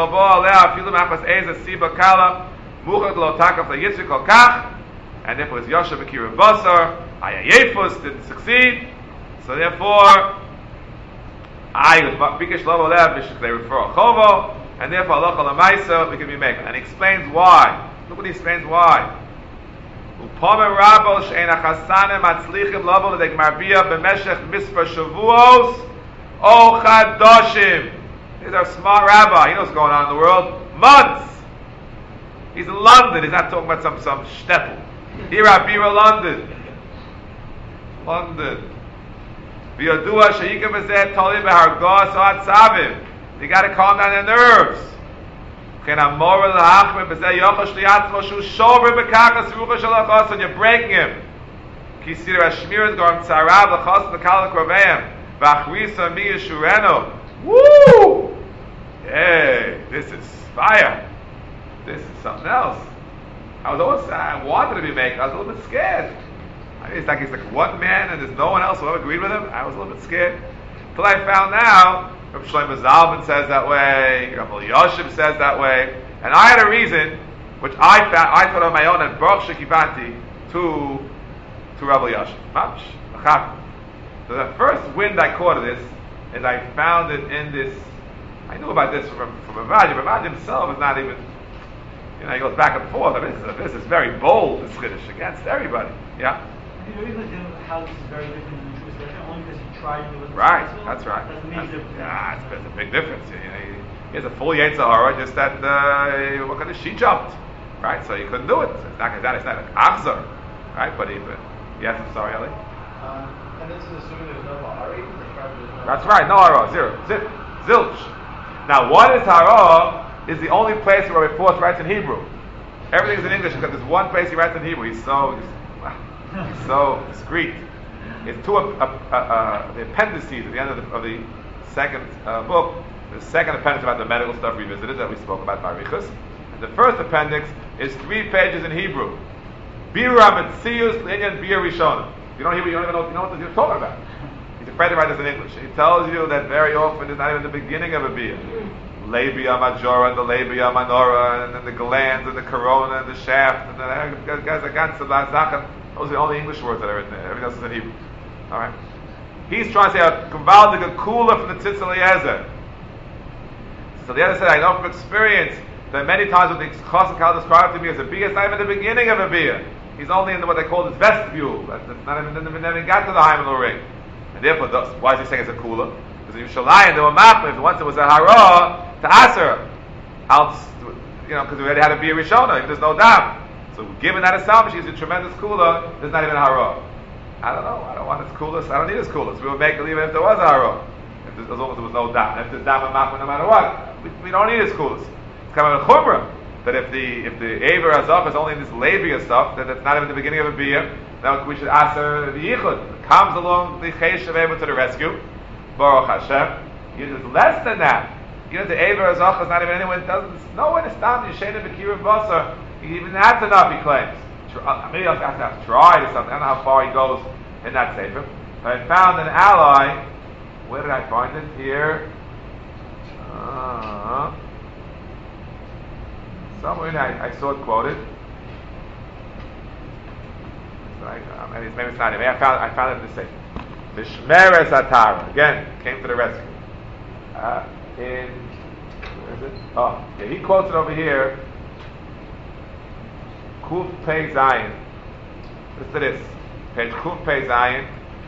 was Yosha B'Kira Basar, Ayayefus didn't succeed, so therefore, I Bikesh Lovo Lev, they refer a Chovo, and therefore Allah Lamaisa, we can be making. And he explains why. Look what he explains why. Upome Rabo Sheina Chasanem Atzlichim Lovo Ledek Marbia B'Meshech Mispar Shavuos O Chadoshim. He's our smart rabbi. He knows what's going on in the world. Months. He's in London. He's not talking about some some shtetl. Here, Abira, London. London. V'yodua she'ikam v'zeh tolim v'hargos ha'atzavim. You got to calm down their nerves. Chen amor l'hachmim v'zeh yochosh li'atzmo shu shover b'kachas rucha shalachos, and you're breaking him. Ki sir ha'shmir is going tzarav l'chos l'kal l'kroveim v'achrisa mi yeshurenu. Woo! Hey, this is fire. This is something else. I was always, I wanted to be making, I was a little bit scared. I mean, it's like he's like one man and there's no one else who ever agreed with him. I was a little bit scared. Till I found out, Rabbi Shlomo Zalman says that way, Rabbi Yoshim says that way, and I had a reason, which I found, I thought on my own, and Baruch Shekivanti to, to Rabbi Yoshim. Mamish. So the first wind I caught of this is I found it in this I knew about this from from Ravaji. Ravaji himself is not even, you know, he goes back and forth. I mean, this, this is very bold, this Chiddush, against everybody. Yeah? I mean, the reason how this is very different than the Jewish tradition, only because he tried to do it. Right, that's right. That's a That's, major difference. yeah, it's, it's a big difference. You know, he, he has a full Yetzer Hara, just that, uh, what kind of, she jumped. Right, so he couldn't do it. It's not, it's not like Achzor. Right, but he, but, yes, I'm sorry, Eli. Um, and this is assuming there's no Bahari? That's right, no hara, zero, zip, zilch. Now, what is hara is the only place where Ripoff writes in Hebrew. Everything's in English because there's one place he writes in Hebrew. He's so, he's, he's so discreet. It's two uh, uh, uh, the appendices at the end of the, of the second uh, book. The second appendix about the medical stuff revisited that we spoke about Barichus. And the first appendix is three pages in Hebrew. Biur HaMetzius L'Inyan Biur Rishona. You don't hear, you don't even know, you know what you're talking about. He's afraid to write this in English. He tells you that very often it's not even the beginning of a beer. Labia majora, the labia minora, and then the glands, and the corona, and the shaft, and the guys are ganz zachen. Those are the only English words that are in there. Everything else is in Hebrew. All right. He's trying to say a gewaltige kula from the Tzitz Eliezer. So the other said, I know from experience that many times when the Chassan Kal described to me as a beer, it's not even the beginning of a beer. He's only in the, what they call this vestibule. That's not even, never, never got to the Haimanul ring. And therefore, thus, why is he saying it's a kula? Because in Yerushalayim, there were machmir. Once it was a hara to aser, out, you know, because we already had a beer rishona. There's no dam. So, given that assumption, she's a tremendous kula. There's not even a hara. I don't know. I don't want this kula. I don't need this kula. So we would make it even if there was a hara, if there, as long as there was no dam. If there's dam and machmir, no matter what, we, we don't need this kula. It's kind of a chumrah. That if the if the Aver Azaf is only in this labia stuff, that it's not even the beginning of a beer, then we should aser the yichud. Comes along the Cheish of Aver to the rescue. Baruch Hashem. It's less than that. You know, the Aver Azaf is not even anywhere. It doesn't. It's nowhere to stop. Yeshena B'Kiruv Basar. He even that's enough. He claims. Maybe I'll have to have tried or something. I don't know how far he goes in that sefer. But I found an ally. Where did I find it? Here. Uh, Somewhere I, I saw it quoted. So I, uh, maybe, maybe it's not it. Maybe I found I found it in the same. Mishmeres Atara again came to the rescue. Uh, in where is it? Oh, yeah, he quotes it over here. Kuf Pei Zayin. Listen to this. Page Kuf Pei Zayin.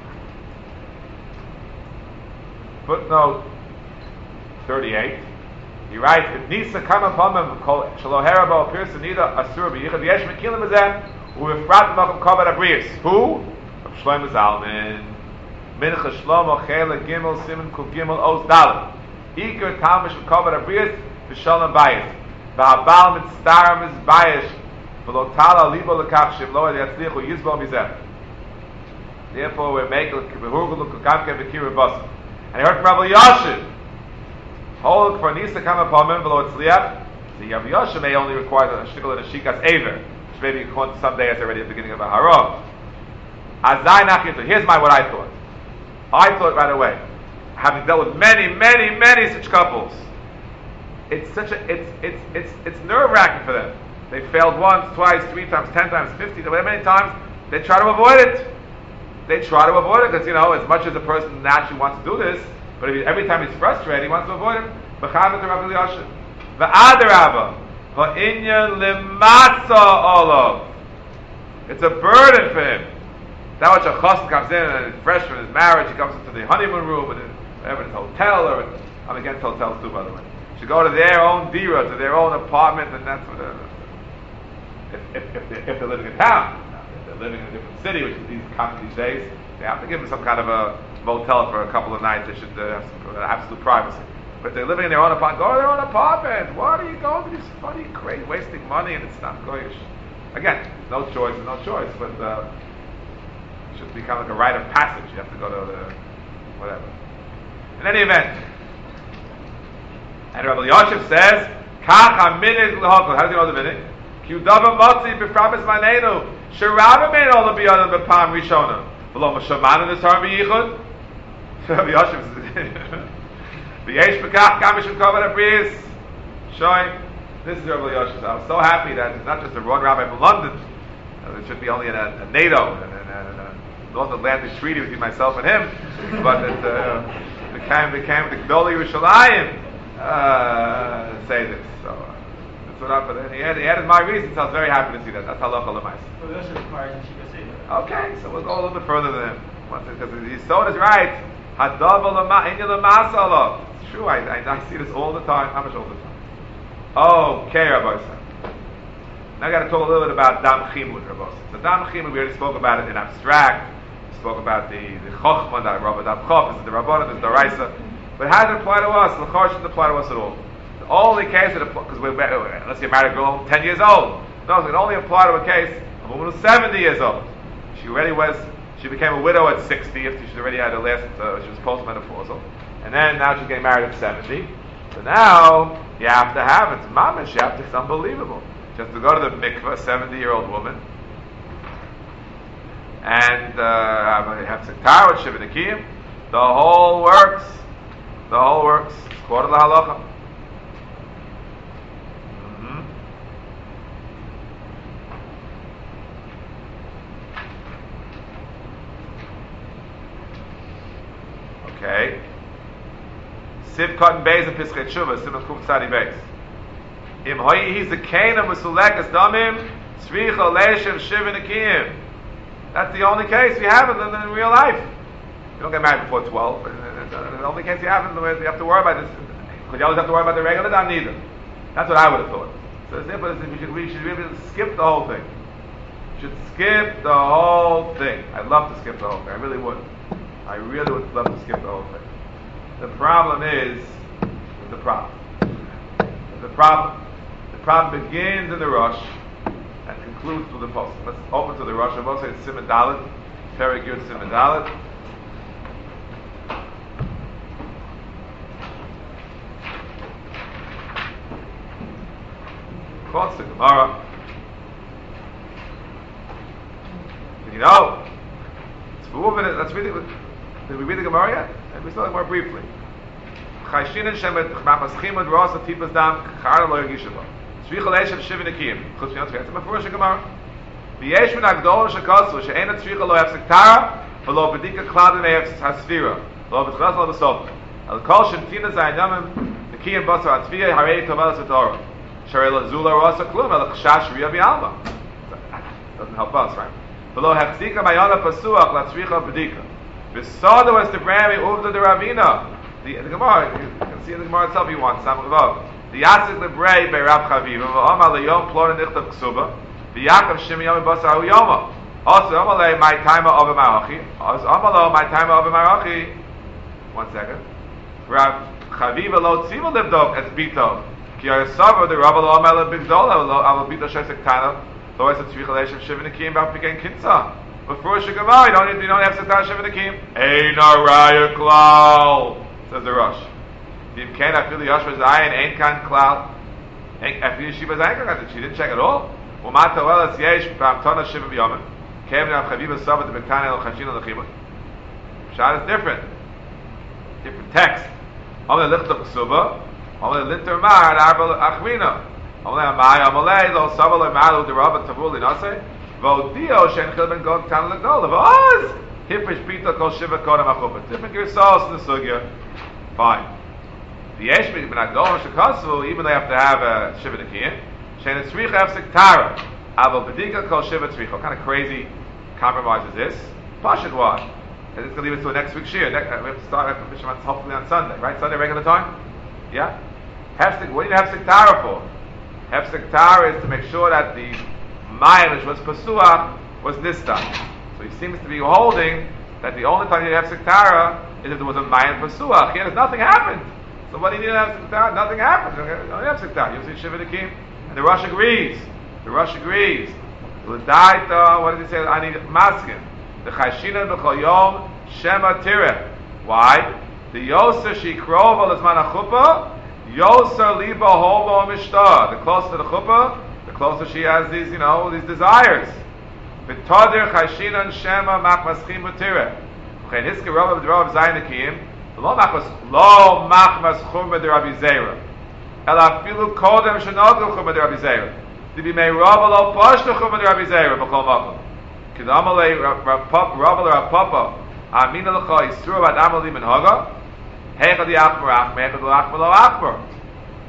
Footnote thirty-eight. He writes, "If Nisa come upon him, call Shalohera appears to Nida Asur b'Yichad Yesh Mekilim Azem who Efrat Makom Kavod Abrius. Who? Shlomo Zalman. Mincha Shlomo Chela Gimel Simon Kuf Gimel Oz Dalet. Iker Talmish Kavod Abrius v'Shalom Bayis. V'Habal Mitztaram is Bayish. V'Lo Tala Libo Lekach Shem Lo Yatzlichu Yizbo Mizeh. Therefore, we're making V'Hurgul Kukamke V'Kira Bas. And I heard from Rabbi Yashiv. Hold for Nisa come upon him below Tzliach. The Rabbi Yashiv may only require a shtickle and a shikas aver, which maybe someday it's already at the beginning of a hara. Azai nachyito. Here's my what I thought. I thought right away, having dealt with many, many, many such couples, it's such a it's it's it's it's nerve wracking for them. They failed once, twice, three times, ten times, fifty, however many times. They try to avoid it. They try to avoid it because you know, as much as a person naturally wants to do this. But if he, every time he's frustrated, he wants to avoid him. V'chavet Rabbi Yashiv. V'adarabba. V'inyan limatza olav. It's a burden for him. That much a chassan comes in and he's fresh from his marriage, he comes into the honeymoon room and whatever, his hotel, or I'm against hotels too, by the way. Should go to their own dira, to their own apartment, and that's what. Uh, if, if, if, they're, if they're living in town, if they're living in a different city, which is these common these days, they have to give them some kind of a motel for a couple of nights. They should uh, have some uh, absolute privacy. But if they're living in their own apartment, go to their own apartment. What are you going to this funny, crazy, wasting money and it's not goyish? Again, no choice, no choice, but uh, it should become like a rite of passage. You have to go to the whatever. In any event, and Rabbi Yashiv says, "Kach haminid l'hokol." How do you know the minute? Ki udava motzi b'framis manenu sherav mein olam b'yadam b'pam rishona v'lo mashaman in the tar b'yichud. Rabbi Yashiv says, "V'yesh b'kach kam mishum kavod abrius." Showing this is Rabbi Yashiv. I'm so happy that it's not just a road rabbi from London. Uh, it should be only in a, a NATO and a North Atlantic treaty between myself and him, but it uh, became became the Gdolei Yerushalayim. uh, say this. So uh, that's what happened. He had, he had my reasons. I was very happy to see that. That's halacha l'mais. But we also requires that she can say that. Okay, so we'll go a little bit further than him. Because his thought is right. Hadav l'ma inya l'masala. It's true. I, I I see this all the time. How much all the time? Okay, Rabbi Sam. Now I got to talk a little bit about dam chimud, Rabbi. So dam chimud, we already spoke about it in abstract. We spoke about the the chochma that Rabbi dam chof is the Rabbanan, is the Raisa. But how does it apply to us? The Chor shouldn't apply to us at all. The only case that because we're let's say a married girl ten years old. No, it can only apply to a case of a woman who's seventy years old. She already was. She became a widow at sixty. If she already had her last, uh, she was postmenopausal, and then now she's getting married at seventy. So now you have to have it. Mamish, you have to. It's unbelievable. Just to go to the mikveh, a seventy-year-old woman, and uh, have sektar with Shiva Nikiyim, the whole works. The whole works. It's quarter of the halacha. Mm-hmm. Okay. Siv cotton beis and pischet shuva. Simon kuf tzadi beis. Im hoyi he's the kain of musulekas damim tzricha leishem shiva nikiyim. That's the only case we have in, in real life. You don't get married before twelve. The only case you have in the way you have to worry about this. Because you always have to worry about the regular dam neither. That's what I would have thought. So the simple is we should we should really skip the whole thing. We should skip the whole thing. I'd love to skip the whole thing. I really would. I really would love to skip the whole thing. The problem is the problem. The problem. The problem begins in the Rosh and concludes with the post. Let's open to the Rosh. I will say it's Siman Dalet, very good Siman Dalet. Quotes the Gemara. Did you know? Let's move it. Let's read it. Did we read the Gemara yet? And we saw it more briefly. Chayshinin shemet chmapaschimad rosa tipas dam chara lo yagishava. Tzricha leishav shiva nikiyim. Chutz minot tzricha. It's a mefurish Gemara. V'yesh min agdol shekasu she'ena tzricha lo yav sektara v'lo bedika kladim ev hasfira lo b'tchlas lo b'sof. Al kol shemtina zaynamim nikiyim basar atzviya harei tovelas v'torah. Sharei zula rosa klum el chshash riya v'alma. Doesn't help us, right? V'lo hefzika mayana pasuach la tzricha bedika. V'soda was the brand uvda de Ravina. The, the Gemara, you can see in the Gemara itself if you want, some above. The Yasik Lebrei by Rav Chaviva, V'Omar Leyom Plor Nichtav Ksuba, V'Yakov Shimi Yom Basar Hu Yoma. Also, Omar Ley, my time of Marachi. Also, Omar Lo, my time of Marachi. One second. Rav Chaviva Lo Tziva Livdov as Bito. Ki Yasav the Rav Lo Omar Le Bigdola, Lo Aval Bito Shesek Tana, Lo Es Tzvicha Leishav Shivin Akim, Bav Piken Kinsa. Before Shemar, you don't, you don't have Sektar Shivin Akim. Ein Araya Klal. Says the Rosh. If can I feel the Yoshua Zayin ain't kan klal. After Yeshiva Zayin, she didn't check at all. Umata well as yesh b'amtona shiva b'yomen. Kevin am chaviva sabat the b'tane el chashin el chibut. Shad is different. Different text. Amalei lichtav ksuba. Amalei linter mar arbal achmina. Amalei amay amalei lo saval emalu derabah tavul linase. Vodio shen chil ben gog tan legdol. V'oz hifish pita kol shiva kodam achupet. Different yourselves in the sugya. Fine. The Yeshmik ben Agdol Shekasu, even they have to have a Shiva Nikiyim. Shein Tzricha have Sektara. Avo Bedika Kol Shiva Tzricha. What kind of crazy compromise is this? Pashut what? And it's going to leave it to next week's year. Next, we have to start after Fisherman's hopefully on Sunday, right? Sunday regular time? Yeah? Hefsek, what do you have Sektara for? Hefsek Sektara is to make sure that the Mayim, which was Pasuach, was Nista. So he seems to be holding that the only time you have Sektara is if there was a Mayim Pasuach. Here, nothing happened. So what do you need to have Sektar? Nothing happens. You don't have Sektar. You see Shiva Nikim. And the Rosh agrees. The Rosh agrees. L'daita, what did he say? I need maskin. The Chayshina b'chol yom shema tireh. Why? The Yoser shikrov al azman ha-chuppah, Yoser liba hovo mishtar. The closer to the chuppah, the closer she has these, you know, these desires. V'todir Chayshina shema machmaschim b'tireh. V'chein hiske rov of zayin Nikim. Lo machmas lo machmas chumma de Rabbi Zera. Ela afilu kodem shenogu chumma de Rabbi Zera. Dibi mei Rabba lo pashtu chumma de Rabbi Zera b'chol makom. K'damalei Rabba le Rapapa amina l'cha yisru ad amali min haga. Heichad yachmer achmer, heichad lo achmer lo achmer.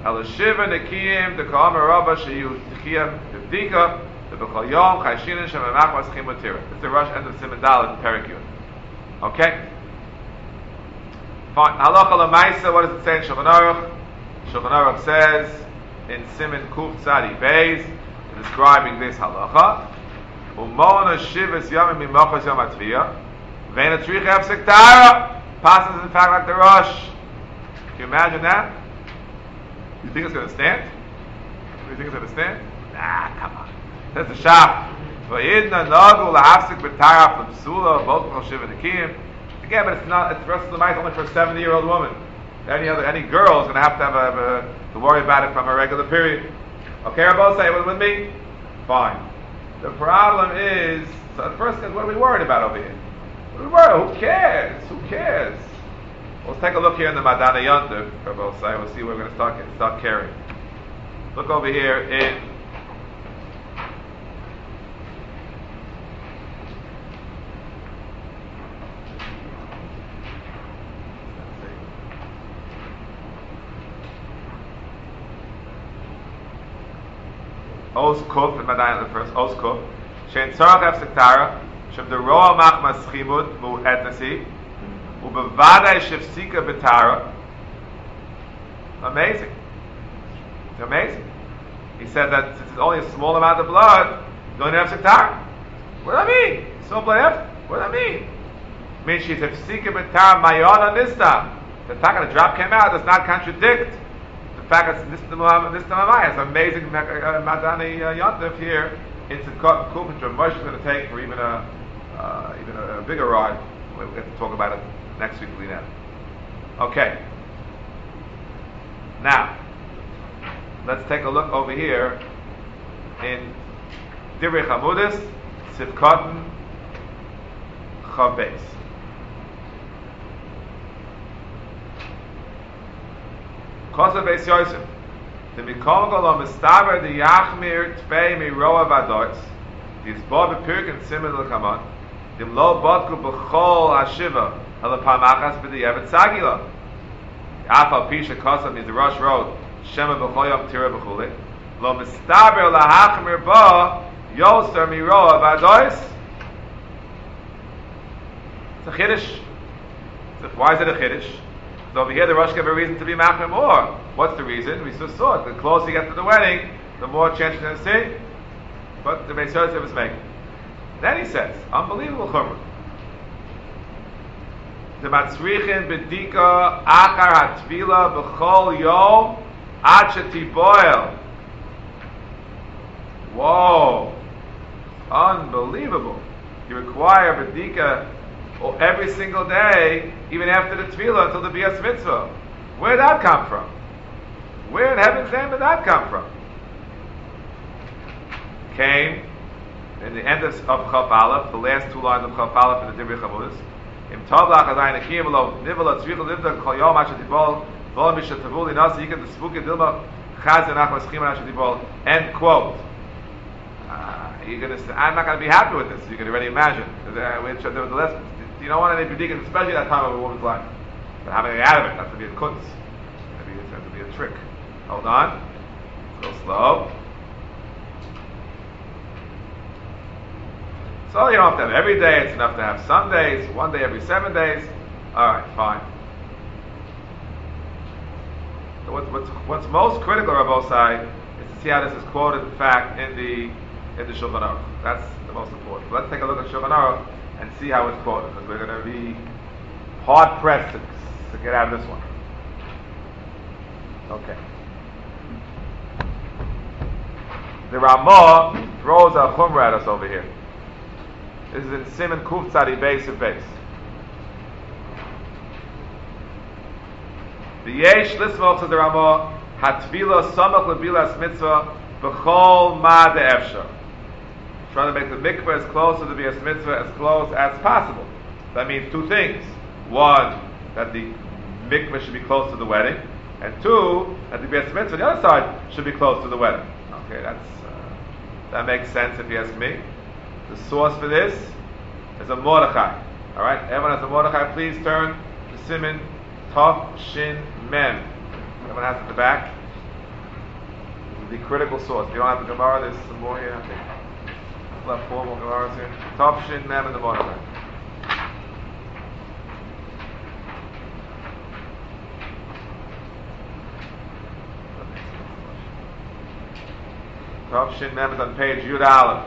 El Shiva Nekiyim the Ka'amar Rabba Sheyu Tekiyim B'Bdika the B'Chol Yom Chayshinin Shem Emach Maschim Mutira. This is the rush end of Siman Dalet Perikut. Okay. Fine. Halacha L'Maisa. What does it say in Shulchan Aruch? Shulchan Aruch says in Siman Kuf Tzadi Beis, describing this halacha. Umona Shivas Yomim Mimochas Yom Atviyah. Vein Atrich Hefsek Tara. Passes in fact like the rush. Can you imagine that? You think it's going to stand? You think it's going to stand? Nah, come on. That's the shop. Vayidna Nagu LaHafsek B'Tara from Psula both B'Chol Shiva Nekiyim. Again, but it's not. It's rest of the mice only for a seventy-year-old woman. Any other any girl is going to have to have a, a, to worry about it from a regular period. Okay, everybody say it with me. Fine. The problem is, so the first thing, what are we worried about over here? What are we worried? Who cares? Who cares? Let's take a look here in the Madana Yontif. Everybody say, we'll see where we're going to start start caring. Look over here in. Os Kuf in Madayan the first Os Kuf. Shein Tzarach Hefsek Tara Shem Deroa Machmas Chimud Mu Etnasi Ubevadai Shefsika B'Tara. Amazing. It's amazing. He said that since it's only a small amount of blood, you don't have Hefsek Tara. What does that mean? Small blood Hefsek? What does that mean? It means she's Hefsika B'Tara Mayana Nista. The fact that a drop came out does not contradict the fact that this Tamamai is amazing Madani Yontif here in Tzidkot Kuf, which Moshe is going to take for even a uh, even a, a bigger ride. We'll get to talk about it next week, Lina. Okay. Now, let's take a look over here in Divrei Chamudis, Tzidkot Chav Beis. Kosa Beis Yosef. The Mikol Golom Mistaber the Yachmir Tvei Miroa Vadois. These Bob Pirkin Simon Lakamon. The Lo Bodku Bechol Hashiva. Halapamachas B'di Evet Sagila. Afal Pisha Kosa means the Rosh Road. Shema B'chol Yom Tira B'chuli. Lo Mistaber LaHachmir Ba Yoser Miroa Vadois. It's a Chiddush. Why is it a Chiddush? So over here, the Rosh gave a reason to be machmir more. What's the reason? We just saw it. The closer you get to the wedding, the more chance you're going to see. But the Beis Yosef is making. Then he says, unbelievable chumrah. The matzrichin bedika achar hatvila b'chol yom ad shetiboel. Whoa, unbelievable! You require bedika every single day, even after the tefillah, until the Bias Mitzvah. Where did that come from? Where in heaven's name did that come from? Came in the end of Chaf Aleph, the last two lines of Chaf Aleph in the Divrei Chamudis. Im Tovlach Adayin Akiyim Lo Nivala Tzvichel Livda Kol Yom Asher Tibol Vol Misha Tavuli Nasi Yikan T'Spuki Dilma Chazin Achmas Chiman Asher Tibol. End quote. Uh, you're gonna say, I'm not going to be happy with this. You can already imagine. Uh, which, uh, the, the less, you don't want any predicament, especially at that time of a woman's life. But how many out of it? That's to be a kutz. Maybe it has to be a trick. Hold on. Go slow. So you don't have to have every day. It's enough to have some days. One day every seven days. All right, fine. So what's what's, what's most critical, Rabbi Osai, is to see how this is quoted, in fact, in the in the Shulchan Aruch. That's the most important. So let's take a look at Shulchan Aruch and see how it's quoted, because we're going to be hard pressed to, to get out of this one. Okay. The Ramah throws a chumrah at us over here. This is in Siman Kuf Tzadi Beis of Beis. The Yesh Lismol to the Ramah Hatvila Samach Lebilas Mitzvah B'chol Ma De'efshar. Trying to make the mikveh as close to the Bias Mitzvah as close as possible. That means two things. One, that the mikveh should be close to the wedding, and two, that the Bias Mitzvah on the other side should be close to the wedding. Okay, that's uh, that makes sense if you ask me. The source for this is a Mordechai. All right, everyone has a Mordechai. Please turn to Siman Tov Shin Mem. Everyone has it at the back. the critical source. You don't have the Gemara, there's some more here, I think. Left four more Gemaras here. Tavshin Mem in the morning. Tavshin Mem is on page Yud Aleph.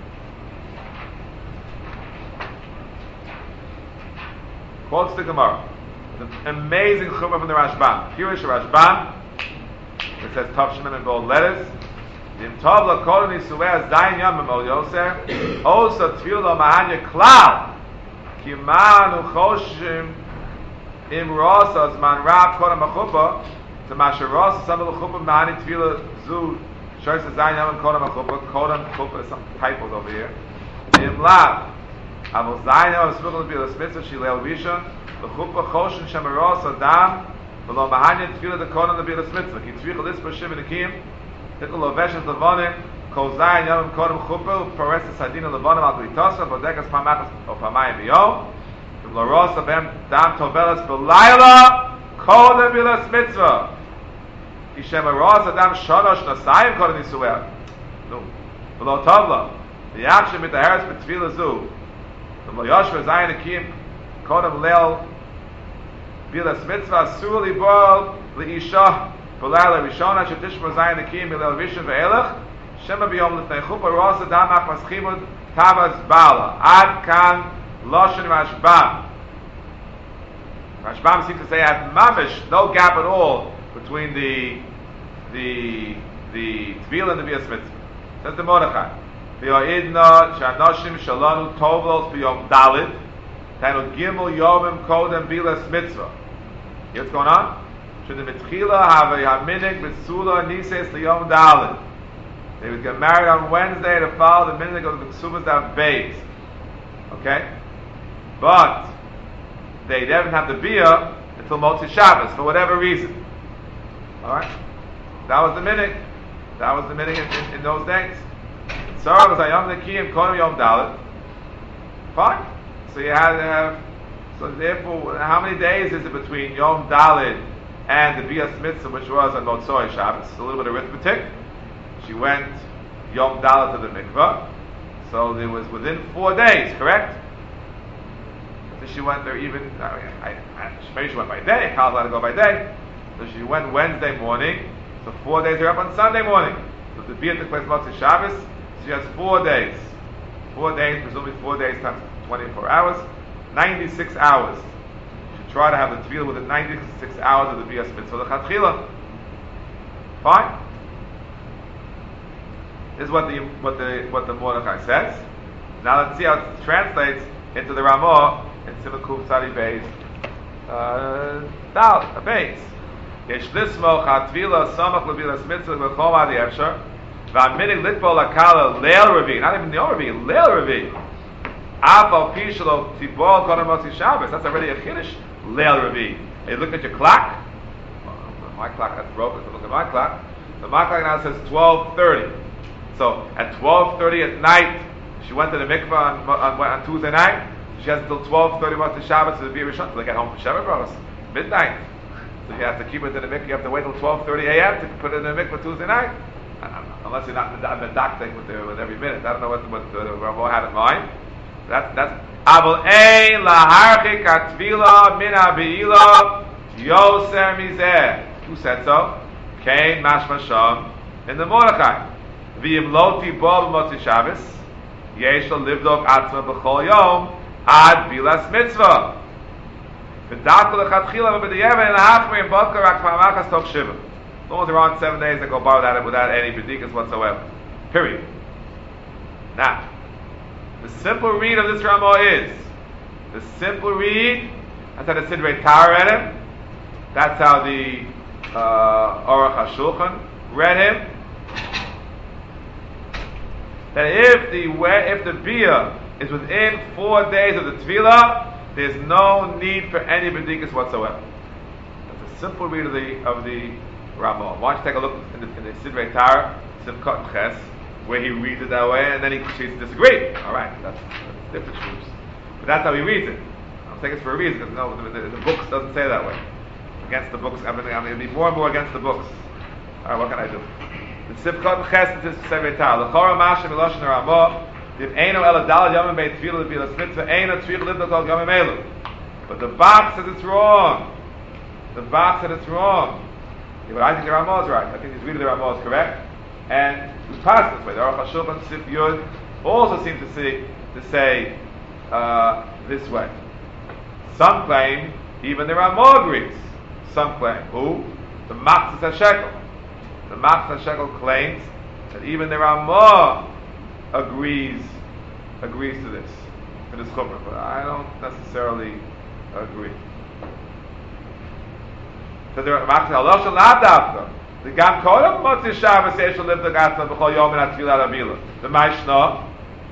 Quotes the Gemara. It's an amazing chumrah from the Rashbam. Here is Rashbam. It says Tavshin Mem in bold letters. Im tov la kol nisuei zayin yom b'mol yoser osa tefillah lo mahanya klal ki manu choshim im rosa zman rab kol ha'machupa to masher rosa some of the chupa mahani tefillah zu shoyes zayin yom kol ha'machupa kol ha'machupa some typos over here im lav avol zayin yom smuchel tefillah smitzah shilel rishon the chupa choshim shem rosa dam v'lo mahanya tefillah the kol ha'machupa smitzah ki tefillah this b'shim v'nikim Tikul Loveshes Levonim, Kol Zayin Yom Kodem Chuppel, Peres Sadina Levonim Al Glitosa, Bodekas Pamachas O Pamayim B'Yom, Im Lorosa Bem Dam Tovelas B'Layla, Kodem Bilas Mitzvah, Ishem Arosa Dam Shonosh Nasayim Kodem Yisuel, No, V'Lo Tovla, V'Yachshem Mit Aheres B'Tfila Zu, Im Lo Yoshua Zayin Akim, Kodem Leil Bilas Mitzvah, Sur Libol, L'Isha, B'Layla Rishona Shetishma Zayin Akim Milel Rishon Ve'elach Shema B'Yom L'fnei Chuppah Rosa Dam Achmas Chimud Tavas Bala Ad Kan Loshen Rashbam. Rashbam seems to say at mamish no gap at all between the the the Tvil and the Bias Mitzvah. Says the Mordechai V'Yoidna Shanoshim Shalonu Tovlos B'Yom Dalid Tanu Gimel Yomim Kodem Bilas Mitzvah. You know what's going on? Should the Mitchila have a Yaminik B'Sula Nises Liyom Dalid. They would get married on Wednesday to follow the minhag of the Ksubas Dav Beis. Okay? But they didn't have the Bia until Motzi Shabbos for whatever reason. Alright? That was the minhag. That was the minhag in, in, in those days. Sarah was Ayom Nekiyim Kodem Yom Dalid. Fine. So you had to have, so therefore, how many days is it between Yom Dalid and the Bias Mitzvah, which was on Motzoi Shabbos? A little bit of arithmetic. She went Yom Dalet to the mikvah, so there was within four days, correct? So she went there even, I mean, I, I, maybe she went by day, Carl's allowed to go by day. So she went Wednesday morning, so four days are up on Sunday morning. So the Bia took place Motzoi Shabbos, she has four days. Four days, presumably four days times twenty-four hours, ninety-six hours. Try to have the tefillah within ninety-six hours of the Bias Mitzvah, the Chatchila. Fine. This is what the what the what the Mordechai says. Now let's see how it translates into the Ramah in Simon Kuf Tzadi Beis. Dal a Beis. Yesh lismo Chatchila samach lebilas Mitzvah b'chol adi efshar. V'aminig litbol akala leil revi. Not even the revi, leil revi. Afal pishalo tibol kodem Motzi Shabbos. That's already a chiddush. Leil Revi. You look at your clock. Well, my clock that's broken. So look at my clock. So my clock now says twelve thirty. So at twelve thirty at night, she went to the mikvah on, on, on Tuesday night. She has until twelve thirty Motzei Shabbos to be Rishon to get home for Shabbat Bros. Midnight. So you have to keep it in the mikvah. You have to wait till twelve thirty a.m. to put it in the mikvah Tuesday night. Unless you're not medactic with, with every minute. I don't know what what the Ramah had in mind. That's that's. Abel ein laharchik atvila min abeila yoser mizeh. Who said so? Cain mashma sham in the Mordechai. V'im loti bo b'motzi Shabbos yesh lo livdok atzma b'chol yom ad bilas mitzvah. V'dakol lechatchila v'b'diyeven in hachmir vodka rak pamachas tov shiva. As long as they're on seven days, they go by without it without any bedikas whatsoever. Period. Now. The simple read of this Ramah is, the simple read, that's how the Sidrei Torah read him, that's how the uh, Aruch HaShulchan read him, that if the if the Bia is within four days of the Tefillah, there's no need for any bedikas whatsoever. That's a simple read of the of the Ramah. Why don't you take a look in the, in the Sidrei Torah, Simchat Ches, where he reads it that way, and then he chooses to disagree. All right, that's, that's different groups, but that's how he reads it. I'm saying it's for a reason because no, the, the, the books doesn't say that way. Against the books, I'm going to be more and more against the books. All right, what can I do? The Sifkot and Chesed is Sevei Tar. L'chora Masha Miloshin Ramah. If Eino Ela Dal Yomim Beit Tefillah L'Bilas Mitzvah Eino Tefillah L'Dokol Yomim Elu. But the box says it's wrong. The box said it's wrong. Yeah, but I think the Ramah is right. I think he's reading the Ramah is correct. And it's passed this way. The Aruch HaShulchan Sif Yud also seems to say, to say uh, this way. Some claim, even the Ramah agrees. Some claim. Who? The Machzis HaShekel. The Machzis HaShekel claims that even the Ramah agrees agrees to this, to this chumrah, but I don't necessarily agree. So the Machzis HaLoshon Ladavka. The Gam Kodam Motzi Shabbos Yeshul Liv Dagatza B'chol Yom and Atfilah Avila. The Maishna.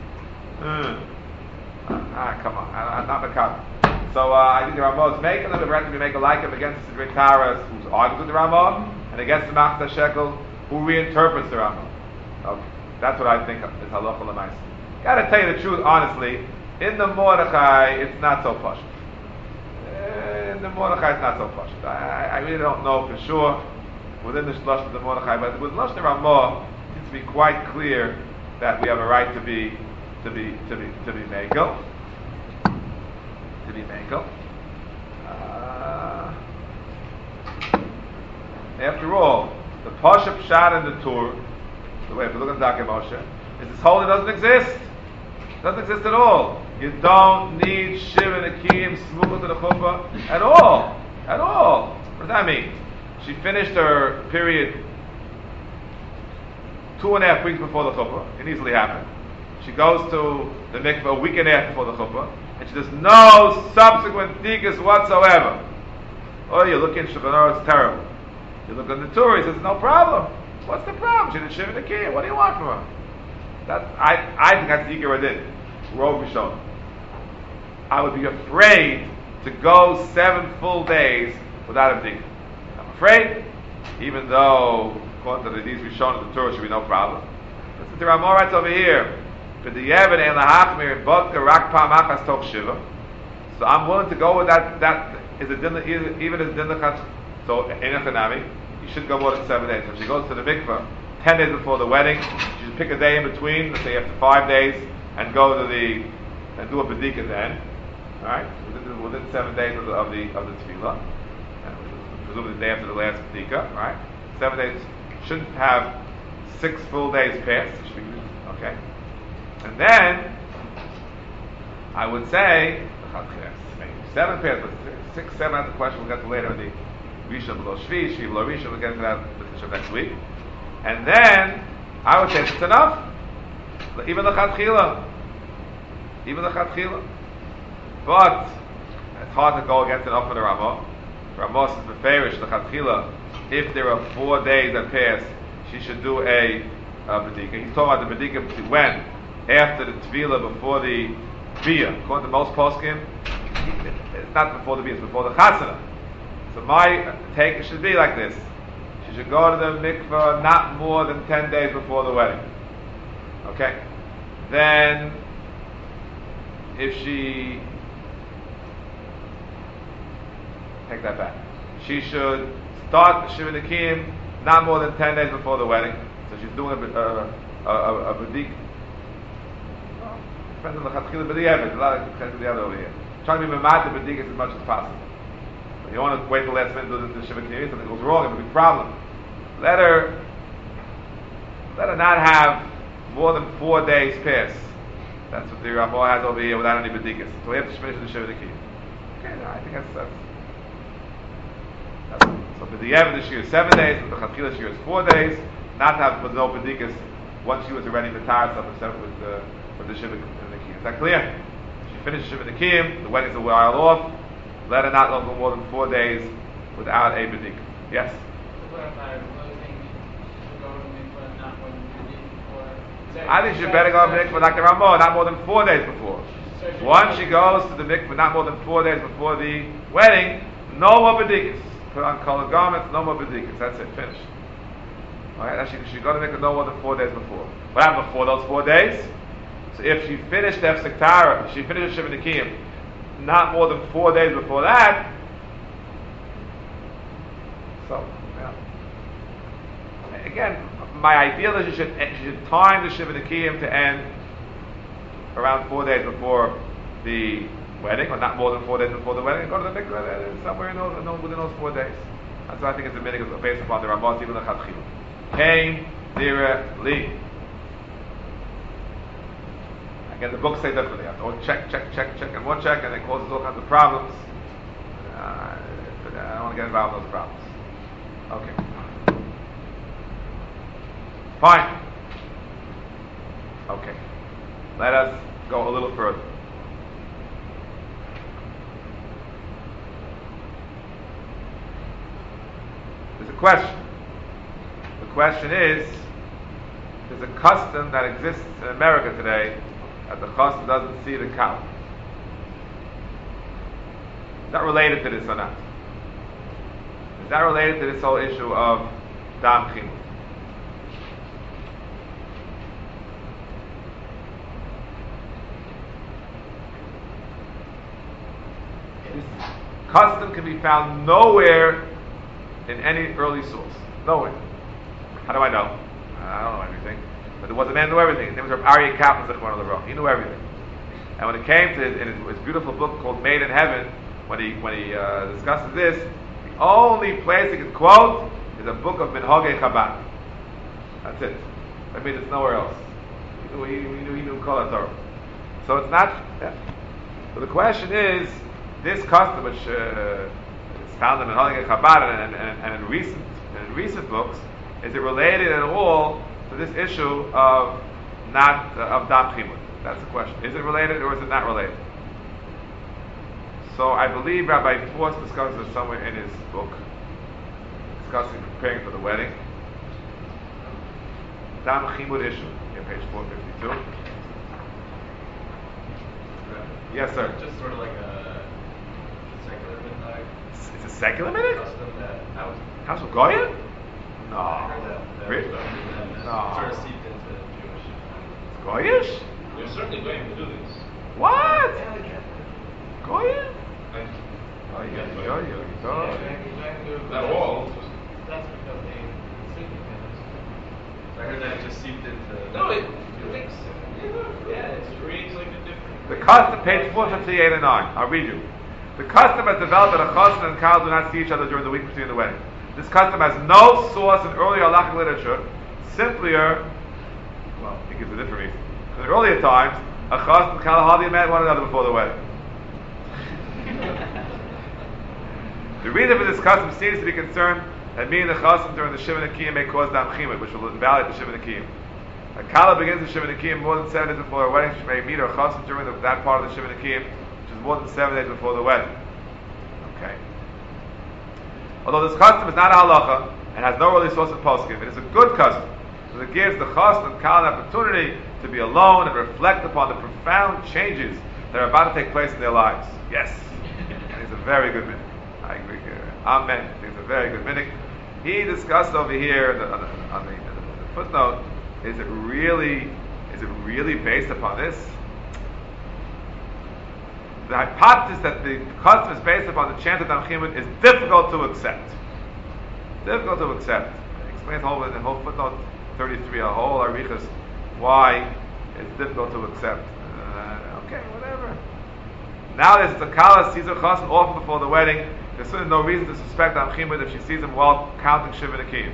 Ah, come on, I'm not Makab. So uh, I think the Ramah is making them. The Rebbe make a like him against the Sidrei Taras, who's arguing with the Ramah, and against the Machzis HaShekel, who reinterprets the Ramah. Okay, that's what I think is halacha l'maisa. Gotta tell you the truth, honestly. In the Mordechai, it's not so posh. In the Mordechai, it's not so posh. I, I really don't know for sure within the shlosh of the Mordechai, but with Lashon Ramah, it seems to be quite clear that we have a right to be to be to be to be mekel. To be mekel. Uh, after all, the Pasha Pshat in the Tur, the way if you look at Zakei Moshe, is this holy doesn't exist. It doesn't exist at all. You don't need Shiva Nekim smooth to the chuppah at all. At all. What does that mean? She finished her period two and a half weeks before the chuppah. It can easily happen. She goes to the mikveh a week and a half before the chuppah, and she does no subsequent dikas whatsoever. Oh, you look in Shulchan, it's terrible. You look in the Torah, he says, no problem. What's the problem? She did Shiva Nekim. What do you want from her? That's, I, I think that's the Ikar Adin. Rov Rishon. I would be afraid to go seven full days without a bdika. I'm afraid, even though according to the Hadith Rishon of the Torah should be no problem. Listen to Ramah writes over here. So I'm willing to go with that. That is a din, even as din lechatz. So enochanami, you shouldn't go more than seven days. If she goes to the mikveh ten days before the wedding, she should pick a day in between. Let's say after five days, and go to the and do a bedika then. All right, within, within seven days of the of the of the tefillah, and presumably the day after the last bedika. All right, seven days shouldn't have six full days passed. Okay. And then, I would say, seven pairs, but six, seven, that's the question we'll get to later in the Rishon below Shvi, Shvi below Rishon, we'll get to that next week. And then, I would say it's enough. Even the Chatchila. Even the Chatchila. But, it's hard to go against an offer to Ramah. Ramah says the Farish, the Chatchila, if there are four days that pass, she should do a, a Bedika. He's talking about the Bedika when? After the Tefillah, before the Biyah. According to most poskim, it's not before the Biyah, it's before the Chasana. So my take should be like this. She should go to the mikveh not more than ten days before the wedding. Okay? Then, if she... Take that back. She should start the Shiva Nekim not more than ten days before the wedding. So she's doing a, a, a, a, a B'dik. Depends on the Chatchila B'di'evet. A lot of depends on the other over here. Trying to be Memad the B'dik as much as possible. But you want to wait till the last minute to do the Shiva Nekim, something goes wrong, it's a big problem. Let her, let her not have more than four days pass. That's what the Ramah has over here without any B'dikas. So we have to finish the Shiva Nekim. Okay, no, I think that's, that's so for the Yev this year is seven days, and the Chatchila this year is four days. Not to have with no B'dikas once she was already retired herself with the with the Shiva Nekim. Is that clear? She finished Shiva Nekim, the wedding's a while off. Let her not go more than four days without a B'dik. Yes. I think she better go to the mikveh like the Ramah, not more than four days before. Once she goes to the mikveh not more than four days before the wedding, no more B'dikas. Put on colored garments, no more B'dikas. That's it, finished. Alright, now she should go to mikveh no more than four days before. What happened before those four days? So if she finished Hefsek Tara, if she finished Shiva Nekim, not more than four days before that, so, yeah. Again, my ideal is you should you should time the Shiva Nikiyim to end around four days before the wedding, or not more than four days before the wedding, and go to the mikveh somewhere in those, in those, within those four days. That's what I think is the meaning of based upon the Ramot even the Chadchilu. Came Dira Li. Again, the books say differently. I have to always check, check, check, check, and one check, and it causes all kinds of problems. Uh, but I don't want to get involved in those problems. Okay. Fine. Okay. Let us go a little further. There's a question. The question is, there's a custom that exists in America today that the chassan doesn't see the cow. Is that related to this or not? Is that related to this whole issue of dam chimut? This custom can be found nowhere in any early source. Nowhere. How do I know? I don't know everything. But there was a man who knew everything. His name was Aryeh Kaplan. He knew everything. And when it came to his, in his, his beautiful book called Made in Heaven, when he when he uh, discusses this, the only place he can quote is a book of Minhagei Chabad. That's it. That means it's nowhere else. He knew he, he knew he knew Kol HaTorah. So it's not. Yeah. So the question is, this custom which uh, is found in Minhagei Chabad and, and, and in recent and in recent books, is it related at all to this issue of not uh, of dam chimut? That's the question. Is it related or is it not related? So I believe Rabbi Force discusses it somewhere in his book, discussing preparing for the wedding. Dam chimut issue, here, page four fifty-two. Yes, sir. Just sort of like a secular midnight. It's, it's a secular minute? Custom that house. House of Goyen? No. I heard that. that Really? was and that No. sort of seeped into Jewish. Goyish? They're certainly going to do this. What? Goyen? Like, Oh, yeah, yeah, yeah, yeah. not all. That's because they sleep together. I heard that it just seeped into. No, it, it makes yeah, it reads like a different. The custom, page four fifty-eight and nine. I'll read you. The custom has developed that a chassan and kal do not see each other during the week between the wedding. This custom has no source in earlier halachic literature. Simpler, well, he gives a different reason. In earlier times, a chassan and kal hardly met one another before the wedding. The reason for this custom seems to be concerned that meeting the chassan during the Shiva Nikiyim may cause dam chimut, which will invalidate the Shiva Nikiyim. A kala begins the Shiva Nikiyim more than seven days before her wedding. She may meet her chassan during the, that part of the Shiva Nikiyim, which is more than seven days before the wedding. Okay. Although this custom is not a halacha and has no early source of poskim, it is a good custom because it gives the chassan and kala an opportunity to be alone and reflect upon the profound changes that are about to take place in their lives. Yes, it's a very good minute. I agree. Amen. It's a very good minute. He discussed over here the, on, the, on the, the footnote. Is it really? Is it really based upon this? The hypothesis that the custom is based upon the chant of dam chimut is difficult to accept. Difficult to accept. It explains the whole, the whole footnote thirty-three, a whole arichas, why it's difficult to accept. Uh, okay, whatever. Now there's the kala sees her chassan often before the wedding. There's certainly no reason to suspect dam chimut if she sees him while counting Shiva Nikiyim.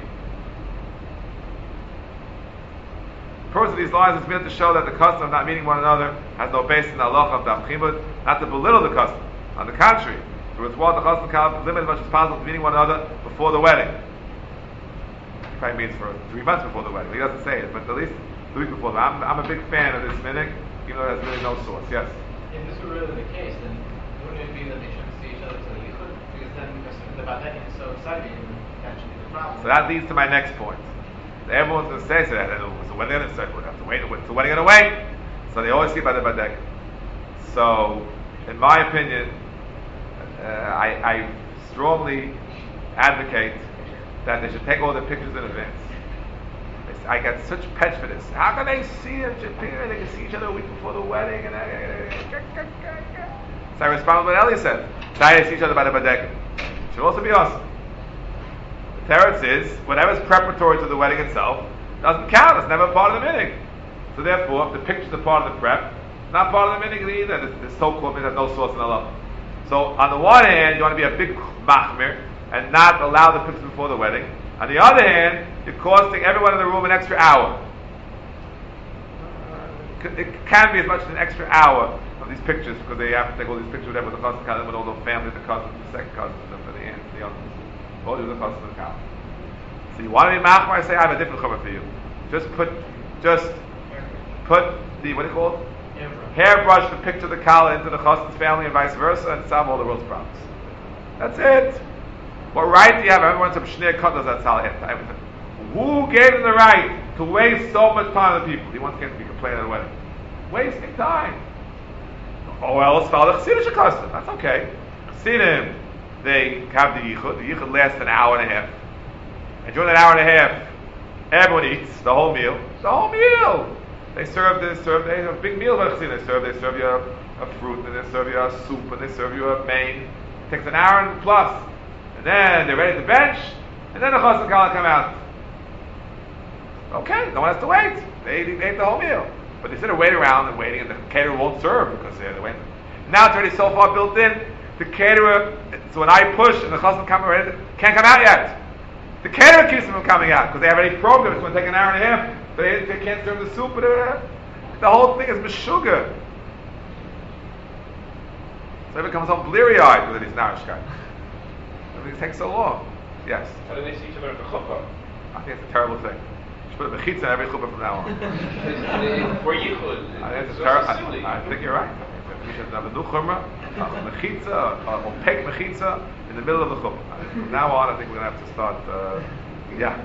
The purpose of these lines is meant to show that the custom of not meeting one another has no basis in the halacha of dam chimut, not to belittle the custom. On the contrary, to withdraw the chassan kala limit as much as possible to meeting one another before the wedding. He probably means for three months before the wedding. He doesn't say it, but at least the week before. I'm, I'm a big fan of this minhag, even though there's really no source. Yes. If this were really the case, then wouldn't it be that they shouldn't see each other till you could? Because then the Badek is so exciting and that should be the problem. So that leads to my next point. Everyone's going to say so that. So when they're going to say, we'll have to wait. So when are you going to wait? So they always keep by the Badek. So, in my opinion, uh, I, I strongly advocate that they should take all the pictures in advance. I get such pets for this. How can they see each other? They can see each other a week before the wedding. And so I respond with what Eli said. Try to see each other by the Badek. Should also be awesome. The teretz is whatever's preparatory to the wedding itself doesn't count. It's never part of the minig. So therefore, if the pictures are part of the prep, not part of the minig either. The, the so-called minig has no source in Allah. So on the one hand, you want to be a big machmir and not allow the pictures before the wedding. On the other hand, you're costing everyone in the room an extra hour. It can be as much as an extra hour of these pictures because they have to take all these pictures with the cousin, with all the family, the cousins, the second cousins, and the aunts, the uncles. All the cousins of the cow. So you want to be machmir? I say I have a different cover for you. Just put, just put the what do you call it? Hairbrush. Hairbrush the picture of the kala into the chassid's family and vice versa, and solve all the world's problems. That's it. What right do you have? Everyone's a shnei cut that's how it. Who gave him the right to waste so much time on the people? He wants to be complaining at the wedding. Wasting time. Oh well, it's followed the chassidish custom. That's okay. Chassidim, they have the yichud. The yichud lasts an hour and a half, and during that hour and a half, everyone eats the whole meal. The whole meal. They serve this, serve they have a big meal for chassidim. They serve, they serve you a, a fruit, and they serve you a soup, and they serve you a main. It takes an hour and plus, and then they're ready to bench, and then the chassid and kala come out. Okay, no one has to wait. They ate, they ate the whole meal. But instead of waiting around and waiting, and the caterer won't serve because they're waiting. Now it's already so far built in, the caterer, so when I push and the chassid come ready, can't come out yet. The caterer keeps them from coming out because they have already programmed. It's going to take an hour and a half. They, they can't serve the soup. Whatever. The whole thing is meshuggah. So everyone comes home bleary-eyed with these narishkai. Everything takes so long. Yes. How do they see each other at the chuppah? I think it's a terrible thing. You should put a mechitza in every chuppah from now on. For yichud. I think, it's So ter- silly. I, I think you're right. We should have a new chumrah, a mechitza, a opaque mechitza in the middle of the chuppah. From now on, I think we're going to have to start, uh, yeah.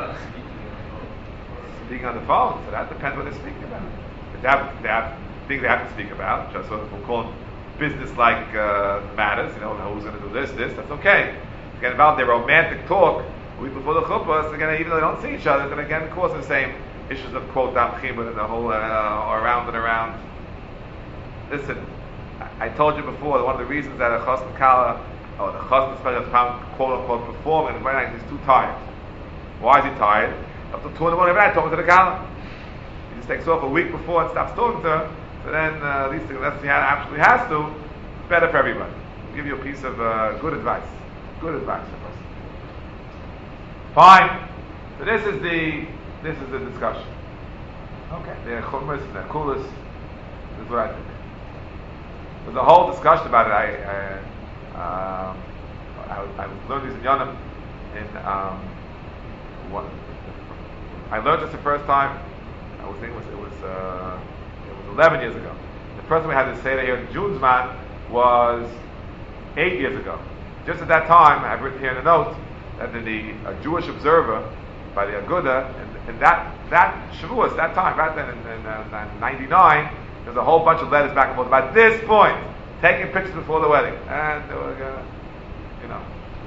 Speaking on the phone, so that depends what they're speaking about. If they have, they have things they have to speak about, just so we'll call them business-like uh, matters, you know, who's going to do this, this, that's okay. If get involved in their romantic talk a week before the chuppah, so again, even though they don't see each other, then again cause the same issues of quote dam chibur and the whole uh, around and around. Listen, I, I told you before that one of the reasons that a chassid kala, or the chassid especially found quote unquote performing and very nice, he's too tired. Why is he tired? Up to two in the morning every night talking to the kala. He just takes off a week before and stops talking to her. So then, uh, at least unless he absolutely has to, it's better for everybody. I'll give you a piece of uh, good advice. Good advice for us. Fine. So this is the this is the discussion. Okay. The chumras and the kulas. This is what I think. There's a whole discussion about it. I I, um, I, I learned these in Yonim in um, one. I learned this the first time. I was thinking it was it was, uh, it was eleven years ago. The first time we had this seder here in Junesman was eight years ago. Just at that time, I've written here in the note that in the uh, Jewish Observer by the Aguda, and, and that that Shavuos, that time, back then in, in uh, ninety-nine, there's a whole bunch of letters back and forth about this point, taking pictures before the wedding, and they were gonna, you know.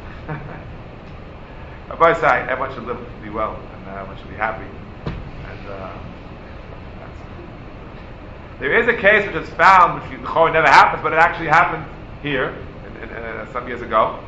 Rabbi say everyone should live be well, and uh, everyone should be happy, and uh, that's it. There is a case which is found, which the never happens, but it actually happened here in, in, uh, some years ago,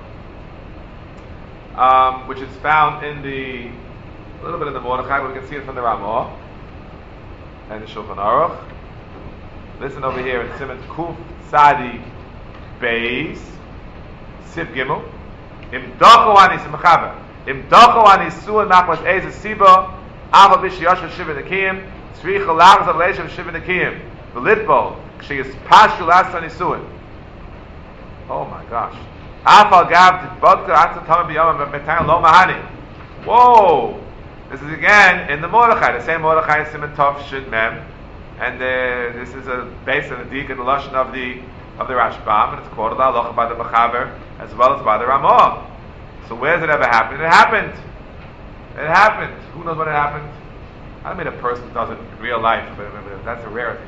um, which is found in the a little bit in the Mordechai, but we can see it from the Ramah and the Shulchan Aruch. Listen over here in Siman Kuf Sadi Beis Sib Gimel. Im dacho ani simchaber. Im dacho ani su nachmas ez siba ava bish yosh shiv nekiyim tzrich lagz of leish shiv nekiyim. Velitbo she is pashu last ani suin. Oh my gosh. Afal gav vodka atzat tam biyam betan lo mahani. Whoa. This is again in the Mordechai, the same Mordechai Siman Tov Shin Mem, and uh, this is a based on the dik and the lashon of the of the Rashbam, and it's quoted halacha by the Mechaber as well as by the Ramah. So where does it ever happen? It happened. It happened. Who knows when it happened? I don't mean a person does it in real life, but that's a rarity.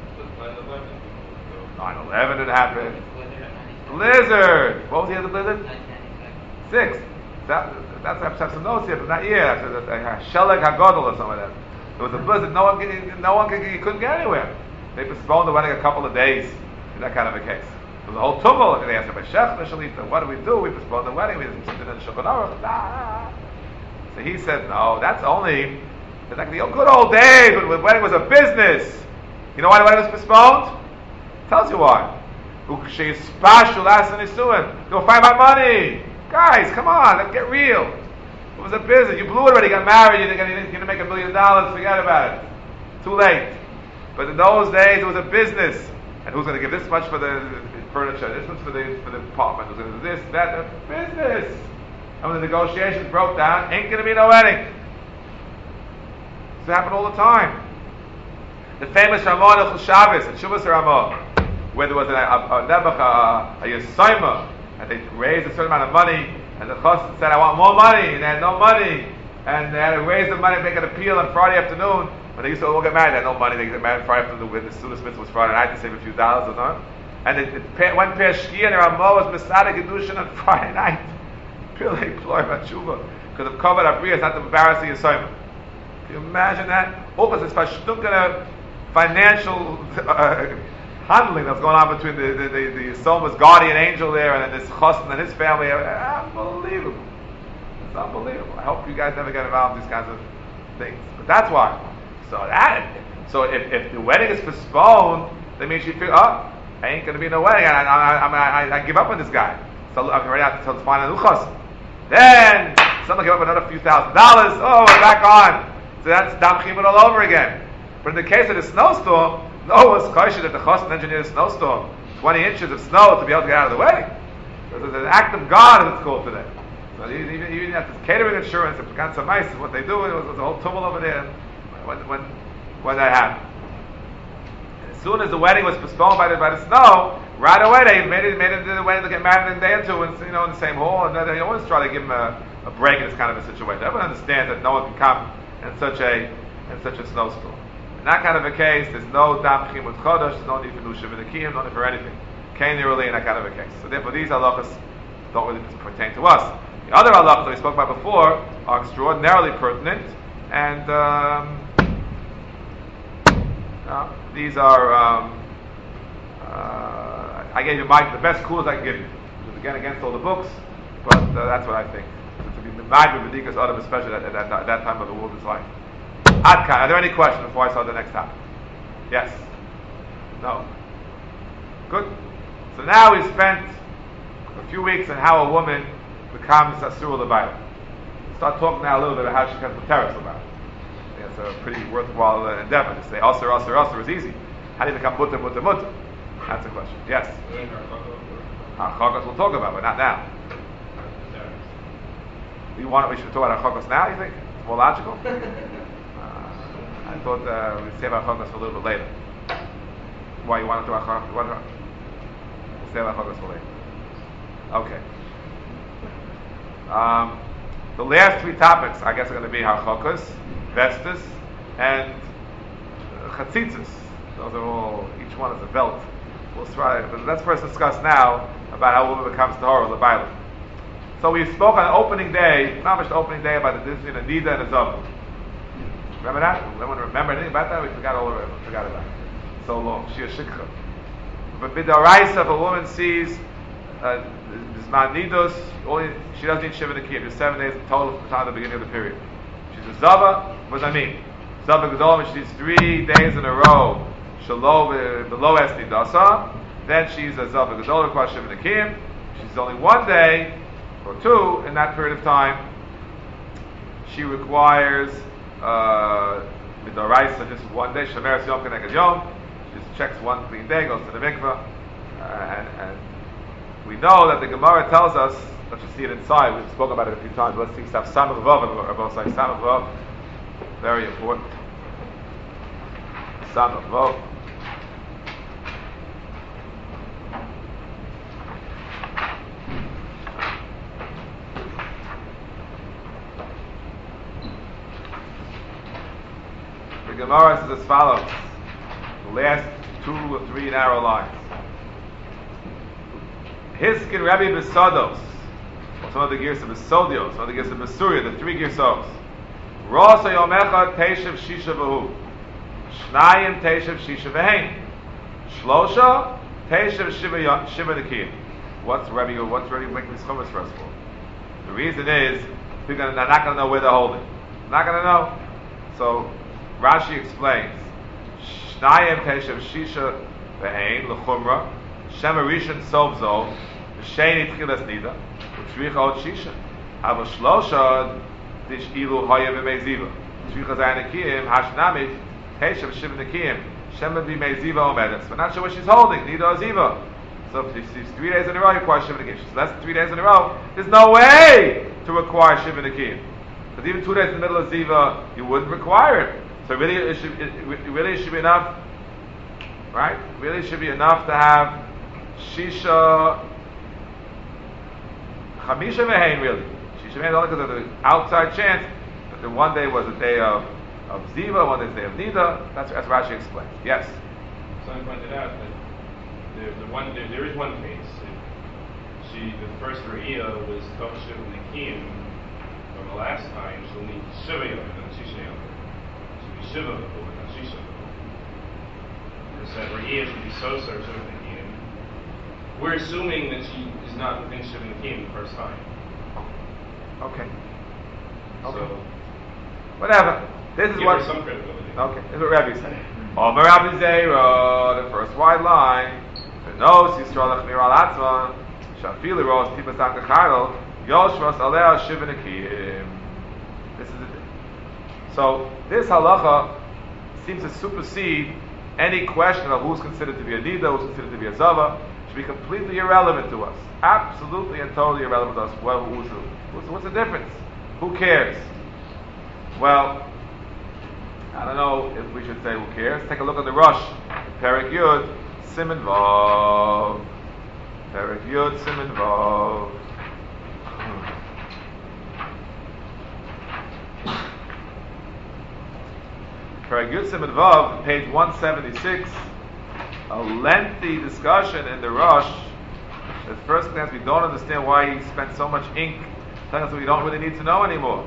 nine eleven it happened. Blizzard. What was the other blizzard? Six. That, that's I have some notes here, but not yet. Sheleg Hagodol or something like that. There was a blizzard. No one, no one, you couldn't get anywhere. They postponed the wedding a couple of days. In that kind of a case. There was a whole tumult. They asked about Shech the Shalita. What do we do? We postponed the wedding. We did something in the Shulchan Aruch. So he said, no, that's only It's like the good old days when the wedding was a business. You know why the wedding was postponed? Tells you why. Go find my money. Guys, come on, let's get real. It was a business. You blew it already, you got married, you're going to make a million dollars, forget about it. Too late. But in those days, it was a business. And who's going to give this much for the furniture, this much for the for the apartment, who's going to do this, that, a business. And when the negotiations broke down, ain't going to be no wedding. This happened all the time. The famous Ramon of Shabbos and Shuvas Ramon, where there was a a nebuch, a, a Yesima, and they raised a certain amount of money, and the chassid said, I want more money, and they had no money, and they had to raise the money and make an appeal on Friday afternoon. When they used to all get married, they had no money, they get married Friday afternoon, when the Sudas Mitzvah was Friday night to save a few dollars or not. And it, it went per Shkia, and the Ramah was Masada Gedushin on Friday night. Purely employed by Tshuva, because of covered Abriya, it's not to embarrass the Yesima. Can you imagine that? All because it's Pashtunkana financial uh, handling that's going on between the the, the, the Soma's guardian angel there and then this chassan and his family. Unbelievable. It's unbelievable. I hope you guys never get involved in these kinds of things. But that's why. So that. So if, if the wedding is postponed, that means you feel, oh, I ain't going to be no wedding. I, I, I, I, I give up on this guy. So I'm ready to tell the final nuchas. Then someone give up another few thousand dollars. Oh, we're back on. So that's dam chimon all over again. But in the case of the snowstorm, no one's kosher that the chassan engineered a snowstorm, twenty inches of snow to be able to get out of the wedding. So it's an act of God, as it's called today. So even even, even at this catering insurance, if got some ice, what they do, it was, it was a whole tumult over there when when when that happened. And as soon as the wedding was postponed by the by the snow, right away they made it made it the wedding to get married in a day or two, and you know in the same hall, and they always try to give them a, a break in this kind of a situation. Everyone understands that no one can come in such a in such a snowstorm. In that kind of a case, there's no dam chimut chodesh, there's no need for nushim and akiyim, no need for anything. Kain early in that kind of a case. So therefore, these halachas don't really pertain to us. The other halachas that we spoke about before are extraordinarily pertinent, and um, uh, these are. Um, uh, I gave you my the best clues I can give you, which is again against all the books, but uh, that's what I think. To be mad with Vedikas Adam, especially at, at, at, at that time of the woman's life. Adkan, are there any questions before I start the next topic? Yes? No? Good. So now we've spent a few weeks on how a woman becomes Asur L'Bayla. Start talking now a little bit about how she becomes Muteres L'Bayla. I think it's a pretty worthwhile uh, endeavor to say Asur, Asur, Asur is easy. How do you become Mutter, Mutter, Mutter? That's the question. Yes? Chagos we'll talk about, but not now. We want we should talk about Chagos now, you think? It's more logical? I thought uh, we'd save our chagos for a little bit later. Why you want to do our chagos? We'll save our chagos for later. Okay. Um, the last three topics, I guess, are going to be hachokos, vestus, and uh, chatzitzis. Those are all, each one is a belt. We'll try, but let's first discuss now about how a woman becomes tahor l'bayla. So we spoke on opening day, not much the opening day, about the difference between a nida and a zavu. Remember that? Anyone remember anything about that? We forgot all of it. We forgot about it. So long. Shir Shikha. But b'daraisa, if a woman sees uh, Zman Nidos, only she doesn't need Shiva Nikiyah. There's seven days total from the time of the beginning of the period. She's a Zava. What does that mean? Zava Gedolim, she needs three days in a row. Shalom below Es Nidasa. Then she's a Zava Gedolim requires Shiva Nikiyah. She's only one day or two in that period of time. She requires Uh, with the rice, so just one day, Shemeres Yom Keneged Yom, she just checks one clean day, goes to the mikveh, uh, and, and we know that the Gemara tells us, let's just see it inside, we've spoken about it a few times, let's see, Samach Vav, or both sides, Samach Vav, very important. Samach Vav. The Gemara says as follows: the last two or three narrow lines. Hiskin Rabbi Besados, some of the gears of Besodios, some of the gears of Besuria, the three girsos. Rosa Yomecha Teshav Shisha Vahu, Shnayim Teshav Shisha Vahein, Shlosha Teshav Shiva Shiva Nikiyim. What's Rabbi? What's Rabbi making this chumash for us for? The reason is we're, gonna, they're not going to know where they're holding. They're not going to know. So Rashi explains, Shnayim Teshav Shisha Ve'ein L'chumra Shem Rishon Sovzo V'Sheni Tchilas Nida V'Shricha Od Shisha Hava Shlosha Dish Ilu Hoya V'Meiziva Shricha Zayin Nekiyim Hashnamit Teshav Shiv Nekiyim Shem V'Meiziva Omedes. We're not sure what she's holding. Nida Ziva. So if she's three days in a row, you require Shiva Nekiyim. She's less than three days in a row, there's no way to require Shiva Nekiyim. Because even two days in the middle of Ziva, you wouldn't require it. So really, it should, it, really it should be enough, right? Really it should be enough to have Shisha Chamisha Mehain, really. Shisha Mehain only because of the outside chance that the one day was a day of, of Ziva, one day was a day of Nida. That's as Rashi explains. Yes? Someone pointed out that the, the one, there, there is one case. If she, the first Re'iyah was Tov Shiv Nekim from the last time, she'll need Shiva Yom and Shisha Yom. She'll be Shiva V'chol and Shisha V'chol. It said Re'iyah should be Sosa or Shiva Nekim. We're assuming that she is not within Shiva Nekim the first time. Okay. Okay. So, whatever. This is give what. her some credibility. Okay. This is what Rabbi said. Omer Rabbi Zera, the first white line. V'nos Yisrael Echmir Al Atzman. Shafili Ros Tipas Akachayel. Yoshvas Alea Shiva Nekiyim. This is it. So this halacha seems to supersede any question of who's considered to be a nida, who's considered to be a zava. Should be completely irrelevant to us. Absolutely and totally irrelevant to us. Well, who's, who's, what's the difference? Who cares? Well, I don't know if we should say who cares. Take a look at the Rosh. Perek Yud, Siman Vav. Perek Yud, Siman Vav. Perek Yud, Siman Vav, page one seventy-six. A lengthy discussion in the Rosh. At first glance, we don't understand why he spent so much ink telling us what we don't really need to know anymore.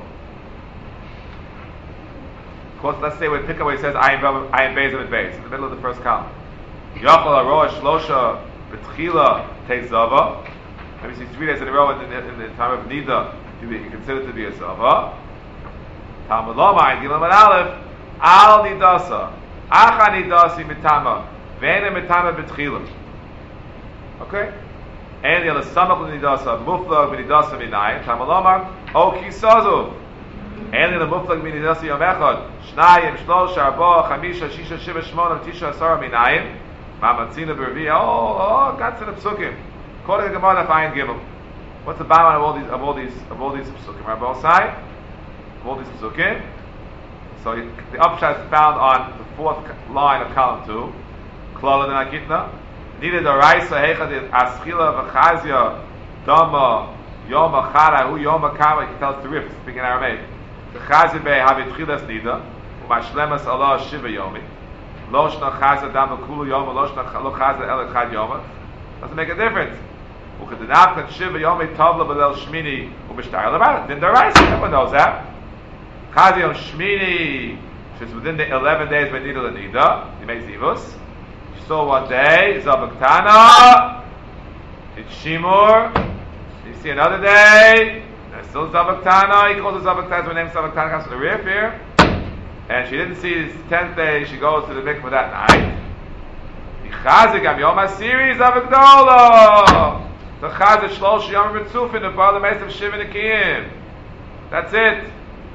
Of course, let's say we pick up where he says, I am I am Beis and Beis, in the middle of the first column. Yachal Aroa Shlosha B'tchila Teizava. Maybe see three days in a row in the, in the time of Nida to be considered to be a Zava. Talmud Loma, Gilam and Aleph, Al Nidasa, Acha Nidasi Mitama, Vena Mitama B'tchila. Okay? And the other Samach Nidasa, Muflag B'nidasa Minai, Talmud Loma, O Kisazu. And in the Muflag B'nidasa Yom Echad, Shnayim, Shlosha, Arba, Chamisha, Shisha, Shiva, Shmonam, Tisha, Asara Minayim, Mamatzina B'Revi, oh, oh, got to the Psukim. According to the Gemara, Ayin Gimel. What's the bottom of all these, of all these, of all these Psukim? Rabbi Osai? Of all these Psukim. So you, the upshot is found on the fourth line of column two. Klala Denakitna. Neither the Raisa, Hechad, Aschila, V'chazia, Dama, Yoma Chara, Hu Yoma Kama, you can tell it's the riff, speaking Aramaic. The Chazir Bey, Havi Tchilas Nida, Umashlemas Allah Shiva Yomi, Loshna Chazir Dama Kulu Yoma, Loshna Lo Chazir El Echad Yoma. Doesn't make a difference. Ukadinapkan Shiva Yomi Tavla Balel Shmini Umishtar Lebarat. Din Daraisa, everyone knows that. Chazi Yom Shmini, which is within the eleven days by Nida Lenida, you make Zivus. So one day, Zabaktana, it's Shimur. You see another day, there's still Zabaktana. He calls it Zabaktana, her name Zabaktana comes to the rif here. And she didn't see his tenth day, she goes to the mikvah that night. Chazik am Yom HaSiri Zavakdola. The Chazik Shlosh Yom Ritzufin, the Baal Meis of Shiva Nekiyim. That's it.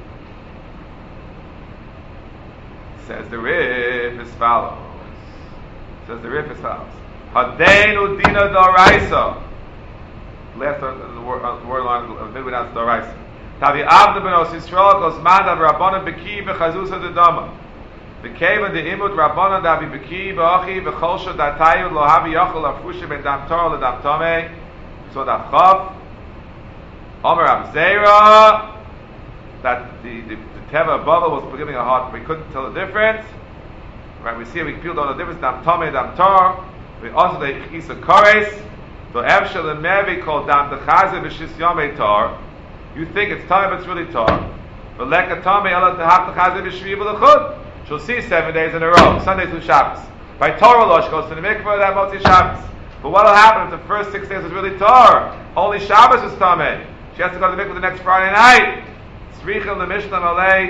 Says the Rif as follows. Says the Rif as follows. Hadein Udina Doraisa. Last uh, the word, uh, word line of midway down to Doraisa. Tavi Avda Benos Yisrael goes Madav Rabbanan Beki V'Chazusa Dedama. The cave of the imut Rabbana da bi beki ba'achi v'cholsha da tayu lo havi yachol afusha ben dam torah le dam tomei. So da chav Omer Abzeira, that the, the, the teva above was giving a heart, we couldn't tell the difference. Right, we see we feel the difference dam tomei dam torah. We also the chisa kores. So evshel lemevi called dam dechaze v'shis yomei tor. You think it's tomei, but it's really tor. But leka tomei ela tehach dechaze v'shvi v'lechud. She'll see seven days in a row, Sunday through Shabbos. By Torah law, she goes to the mikveh that Motzi Shabbos. But what will happen if the first six days is really Torah? Only Shabbos is Tameh. She has to go to the mikveh the next Friday night. Tzrichel the Mishnah Malay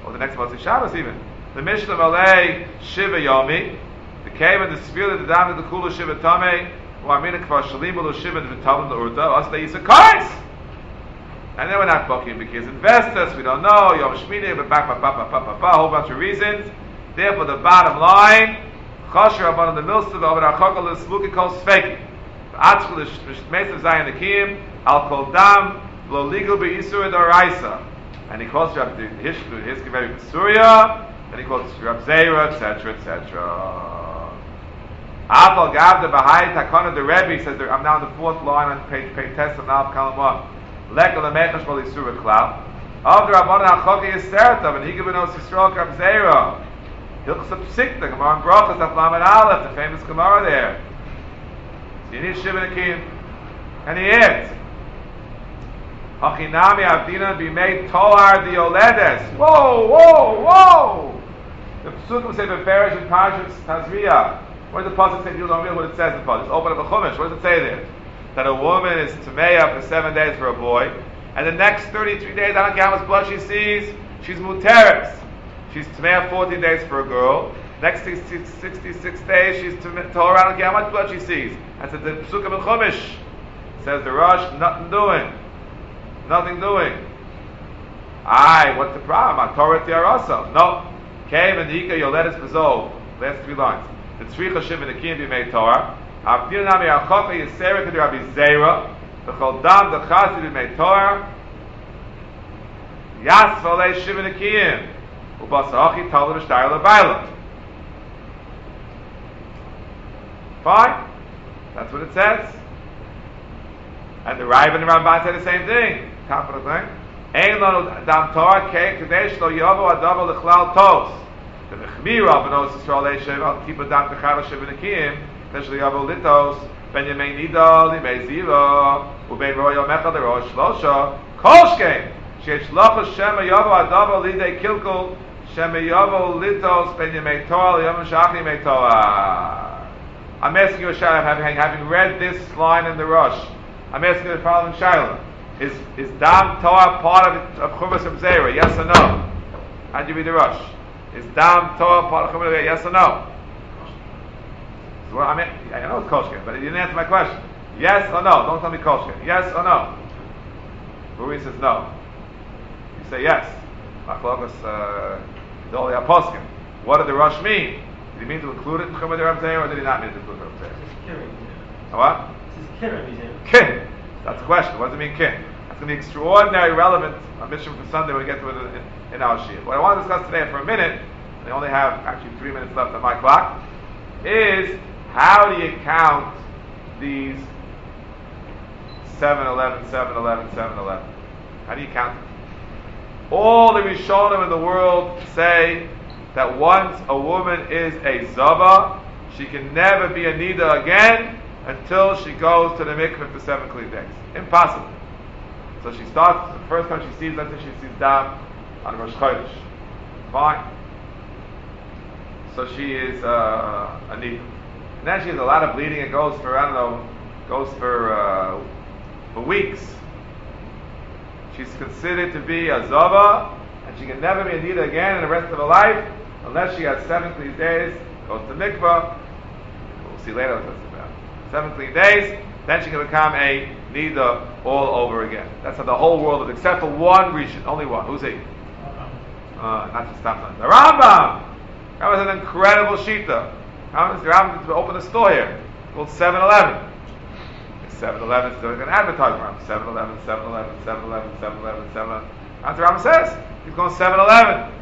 or the next Motzi Shabbos even. The Mishnah Malay Shiva Yomi, the cave and the sphere of the dam of the Kula Shiva Tameh, Wamina Kvar Shalim Ulu Shiva Vitalim the Urda, us they use a kais. And then we're not booking because investors, we don't know, Yom Shmini, but back, pa, pa, pa, pa, pa, a whole bunch of reasons. Therefore, the bottom line, Chosher Rabban the Milstav over our Chokol is Smuki Kol Sveki. Atzchul is Mesav Zayin Akim, Al Kol Dam, Lo Legal Be Yisur Doraisa. And he quotes Rab the history, his Geveri Surya, and he quotes Rab Zera, et cetera, et cetera. Apal Gav the Bahai Takana the Rebbe says, I'm now on the fourth line on page page test of Nav Kalamah. Lekal Amechash Bali Surah Cloud. Of the Rabban Achoki is Sertav, and he given us Yisrael Rab Zera. Hilchos Psikta, Gemara and Brachos, Aflam and Aleph, the famous Gemara there. So you need Shiva Nakim. And he adds, Hachinami Avdina be made Tohar the Oledes. Whoa, whoa, whoa! The Pesukim say Beferish and Parshas Tazria. What does the Pasuk say? You don't read what it says in the Pasuk. Just open up the Chumash. What does it say there? That a woman is Tameya for seven days for a boy, and the next thirty-three days, I don't care how much blood she sees, she's Muteres. She's Tameya fourteen days for a girl. Next sixty-six days, she's Torah, I don't care how much blood she sees. That's the Pesukim in Chumash. Says the Rosh, nothing doing. Nothing doing. Aye, what's the problem? Torah Tiarasa. No. Came and Ika, your letters resolved. Last three lines. The Tzricha Shiv and the Kiyim be made Torah. Avdina Nami Achoka Yisera Kedi Rabbi Zera. The Chol Dam the Chasi be made Torah. Yas Valei Shiv and the Kiyim. Ubasachi Talim Shtayla Baila. Fine. That's what it says. And the Rav and the Ramban say the same thing. Top of the thing. Ein lanu dam Torah kei kadesh lo yovo adavo lechlal tos. The Mechmira benos Yisrael Eishev al kipa dam kachara shev nekim kadesh lo yovo litos ben yemei nida limei zira ubein royal mechad erosh shlosha kolshkein sheyesh lochos shema yovo adavo lidei kilkul shema yovo litos ben yemei Torah liyom shach yemei Torah. I'm asking you a shayla, having, having read this line in the Rosh. I'm asking you the following shayla: Is is Dam Torah part of of Chumash of Zera? Yes or no? How'd you read the Rosh? Is Dam Torah part of Chumash of Zera? Yes or no? So what, I mean, I know it's Koshkin, but you didn't answer my question. Yes or no? Don't tell me Koshkin. Yes or no? Rui says no. You say yes. Machlokos Doli Aposkin. What did the Rosh mean? Did he mean to include it in Chumash of Zera, or did he not mean to include it in Zera? What? Kin. That's the question. What does it mean, kin? That's going to be extraordinarily relevant on mission for Sunday when we get to it in, in our shiur. What I want to discuss today for a minute, and I only have actually three minutes left on my clock, is how do you count these seven, eleven, seven, eleven, seven, eleven? How do you count them? All the Rishonim in the world say that once a woman is a Zava, she can never be a Nida again until she goes to the mikveh for seven clean days. Impossible. So she starts, the first time she sees, let's say she sees Dam on Rosh Chodesh. Fine. So she is uh, a Nida. And then she has a lot of bleeding. It goes for, I don't know, goes for uh, for weeks. She's considered to be a Zava, and she can never be a Nida again in the rest of her life unless she has seven clean days, goes to mikveh. We'll see later what that's about. Seven clean days, then she can become a Nida all over again. That's how the whole world is, except for one region, only one. Who's he? Uh, not just Rambam. The Rambam! That was an incredible shita. The Rambam to open a store here called seven eleven. seven eleven, so he's going to advertise around seven eleven, seven eleven, seven eleven, seven eleven, seven eleven. That's what Rambam says. He's going seven eleven.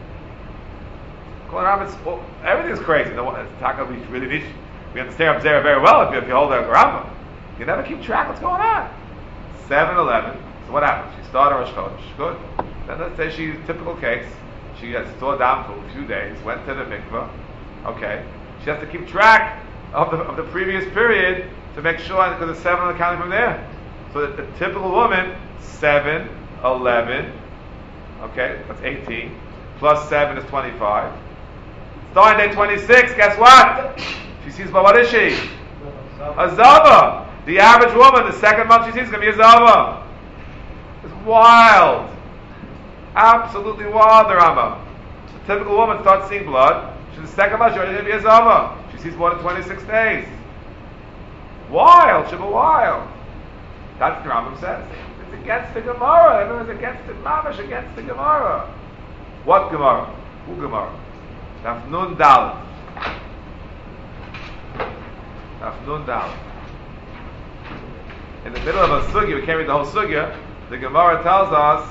Oh, everything's crazy. No, Taka, we really need, we understand Zera very well if you, if you hold the Rambam. You never keep track of what's going on. seven eleven. So what happens? She started Rosh Chodesh. Good. Then let's say she's a typical case. She got stored down for a few days, went to the mikveh. Okay. She has to keep track of the of the previous period to make sure, because the seven are counting from there. So that the typical woman, seven, eleven, okay, that's eighteen, plus seven is twenty-five. Starting day twenty-six, guess what? She sees, but what is she? A Zava. The average woman, the second month she sees is going to be a Zava. It's wild. absolutely wild, the Rambam. A typical woman starts seeing blood. She's the second month, she's already going to be a Zama. She sees more than twenty-six days. Wild, Shiva wild. That's the Rambam says. It's against the Gemara. Everyone's against the Mamash, against the Gemara. What Gemara? Who Gemara? Daf Nun Dalet. Daf Nun Dalet. In the middle of a sugya, we can't read the whole sugya. The Gemara tells us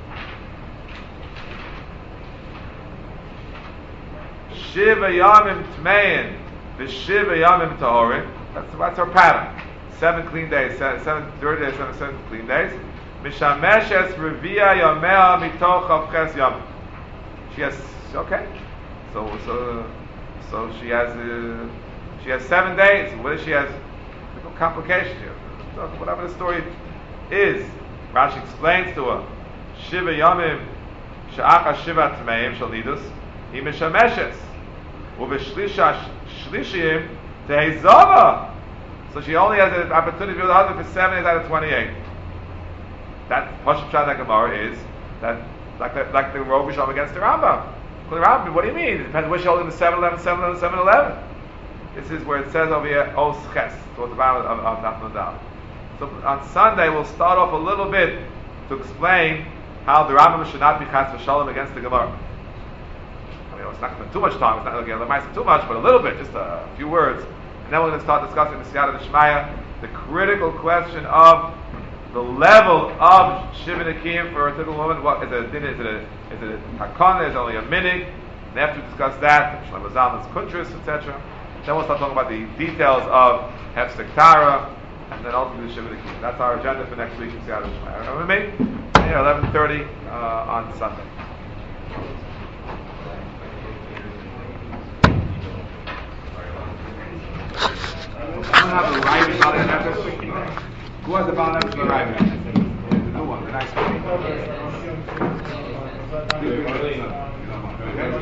Shiva Yamim Tmein, V'Shiva Yamim Tahorin. That's that's our pattern. Seven clean days, seven, seven thirty days, seven, seven clean days. Mishameshes Revia Yamea Mitoch Avches Yam. She has okay. So so so she has uh, she has seven days. What if she has no complication here? So whatever the story is, Rashi explains to her. Shiva Yamim Sha'acha Shiva Tmeim Shal Nidus. He Mishameshes. Uveshlisha Shlishim Tehezava. So she only has an opportunity to be with the husband for seven days out of twenty-eight. That Pashut Pshat Gemara is that like the like the Rov Yisham against the Rambam. The Rambam, what do you mean? It depends which holding the seven eleven, seven eleven, seven eleven. This is where it says over here Os Ches towards the bottom of, of Daf Nun Dalet. So on Sunday we'll start off a little bit to explain how the Rambam should not be Chas v'Shalom against the Gemara. I mean, it's not going to spend too much time. It's not going to get too much, but a little bit, just a few words. And then we're going to start discussing the Siyata D'Shmaya, the critical question of the level of Shiva Nekiyim for a typical woman. What is it? A din? Is it a is it a takana? Is it only a minig? And after we discuss that, Shlomo Zalman's kutris, et cetera. Then we'll start talking about the details of Hefsek Tara, and then ultimately Shiva Nekiyim. That's our agenda for next week in Siyata D'Shmaya. Remember me? Yeah, eleven thirty uh, on Sunday. I don't have the right about it. Who has the Baal Nefesh L'Raiva? The new one, the nice one.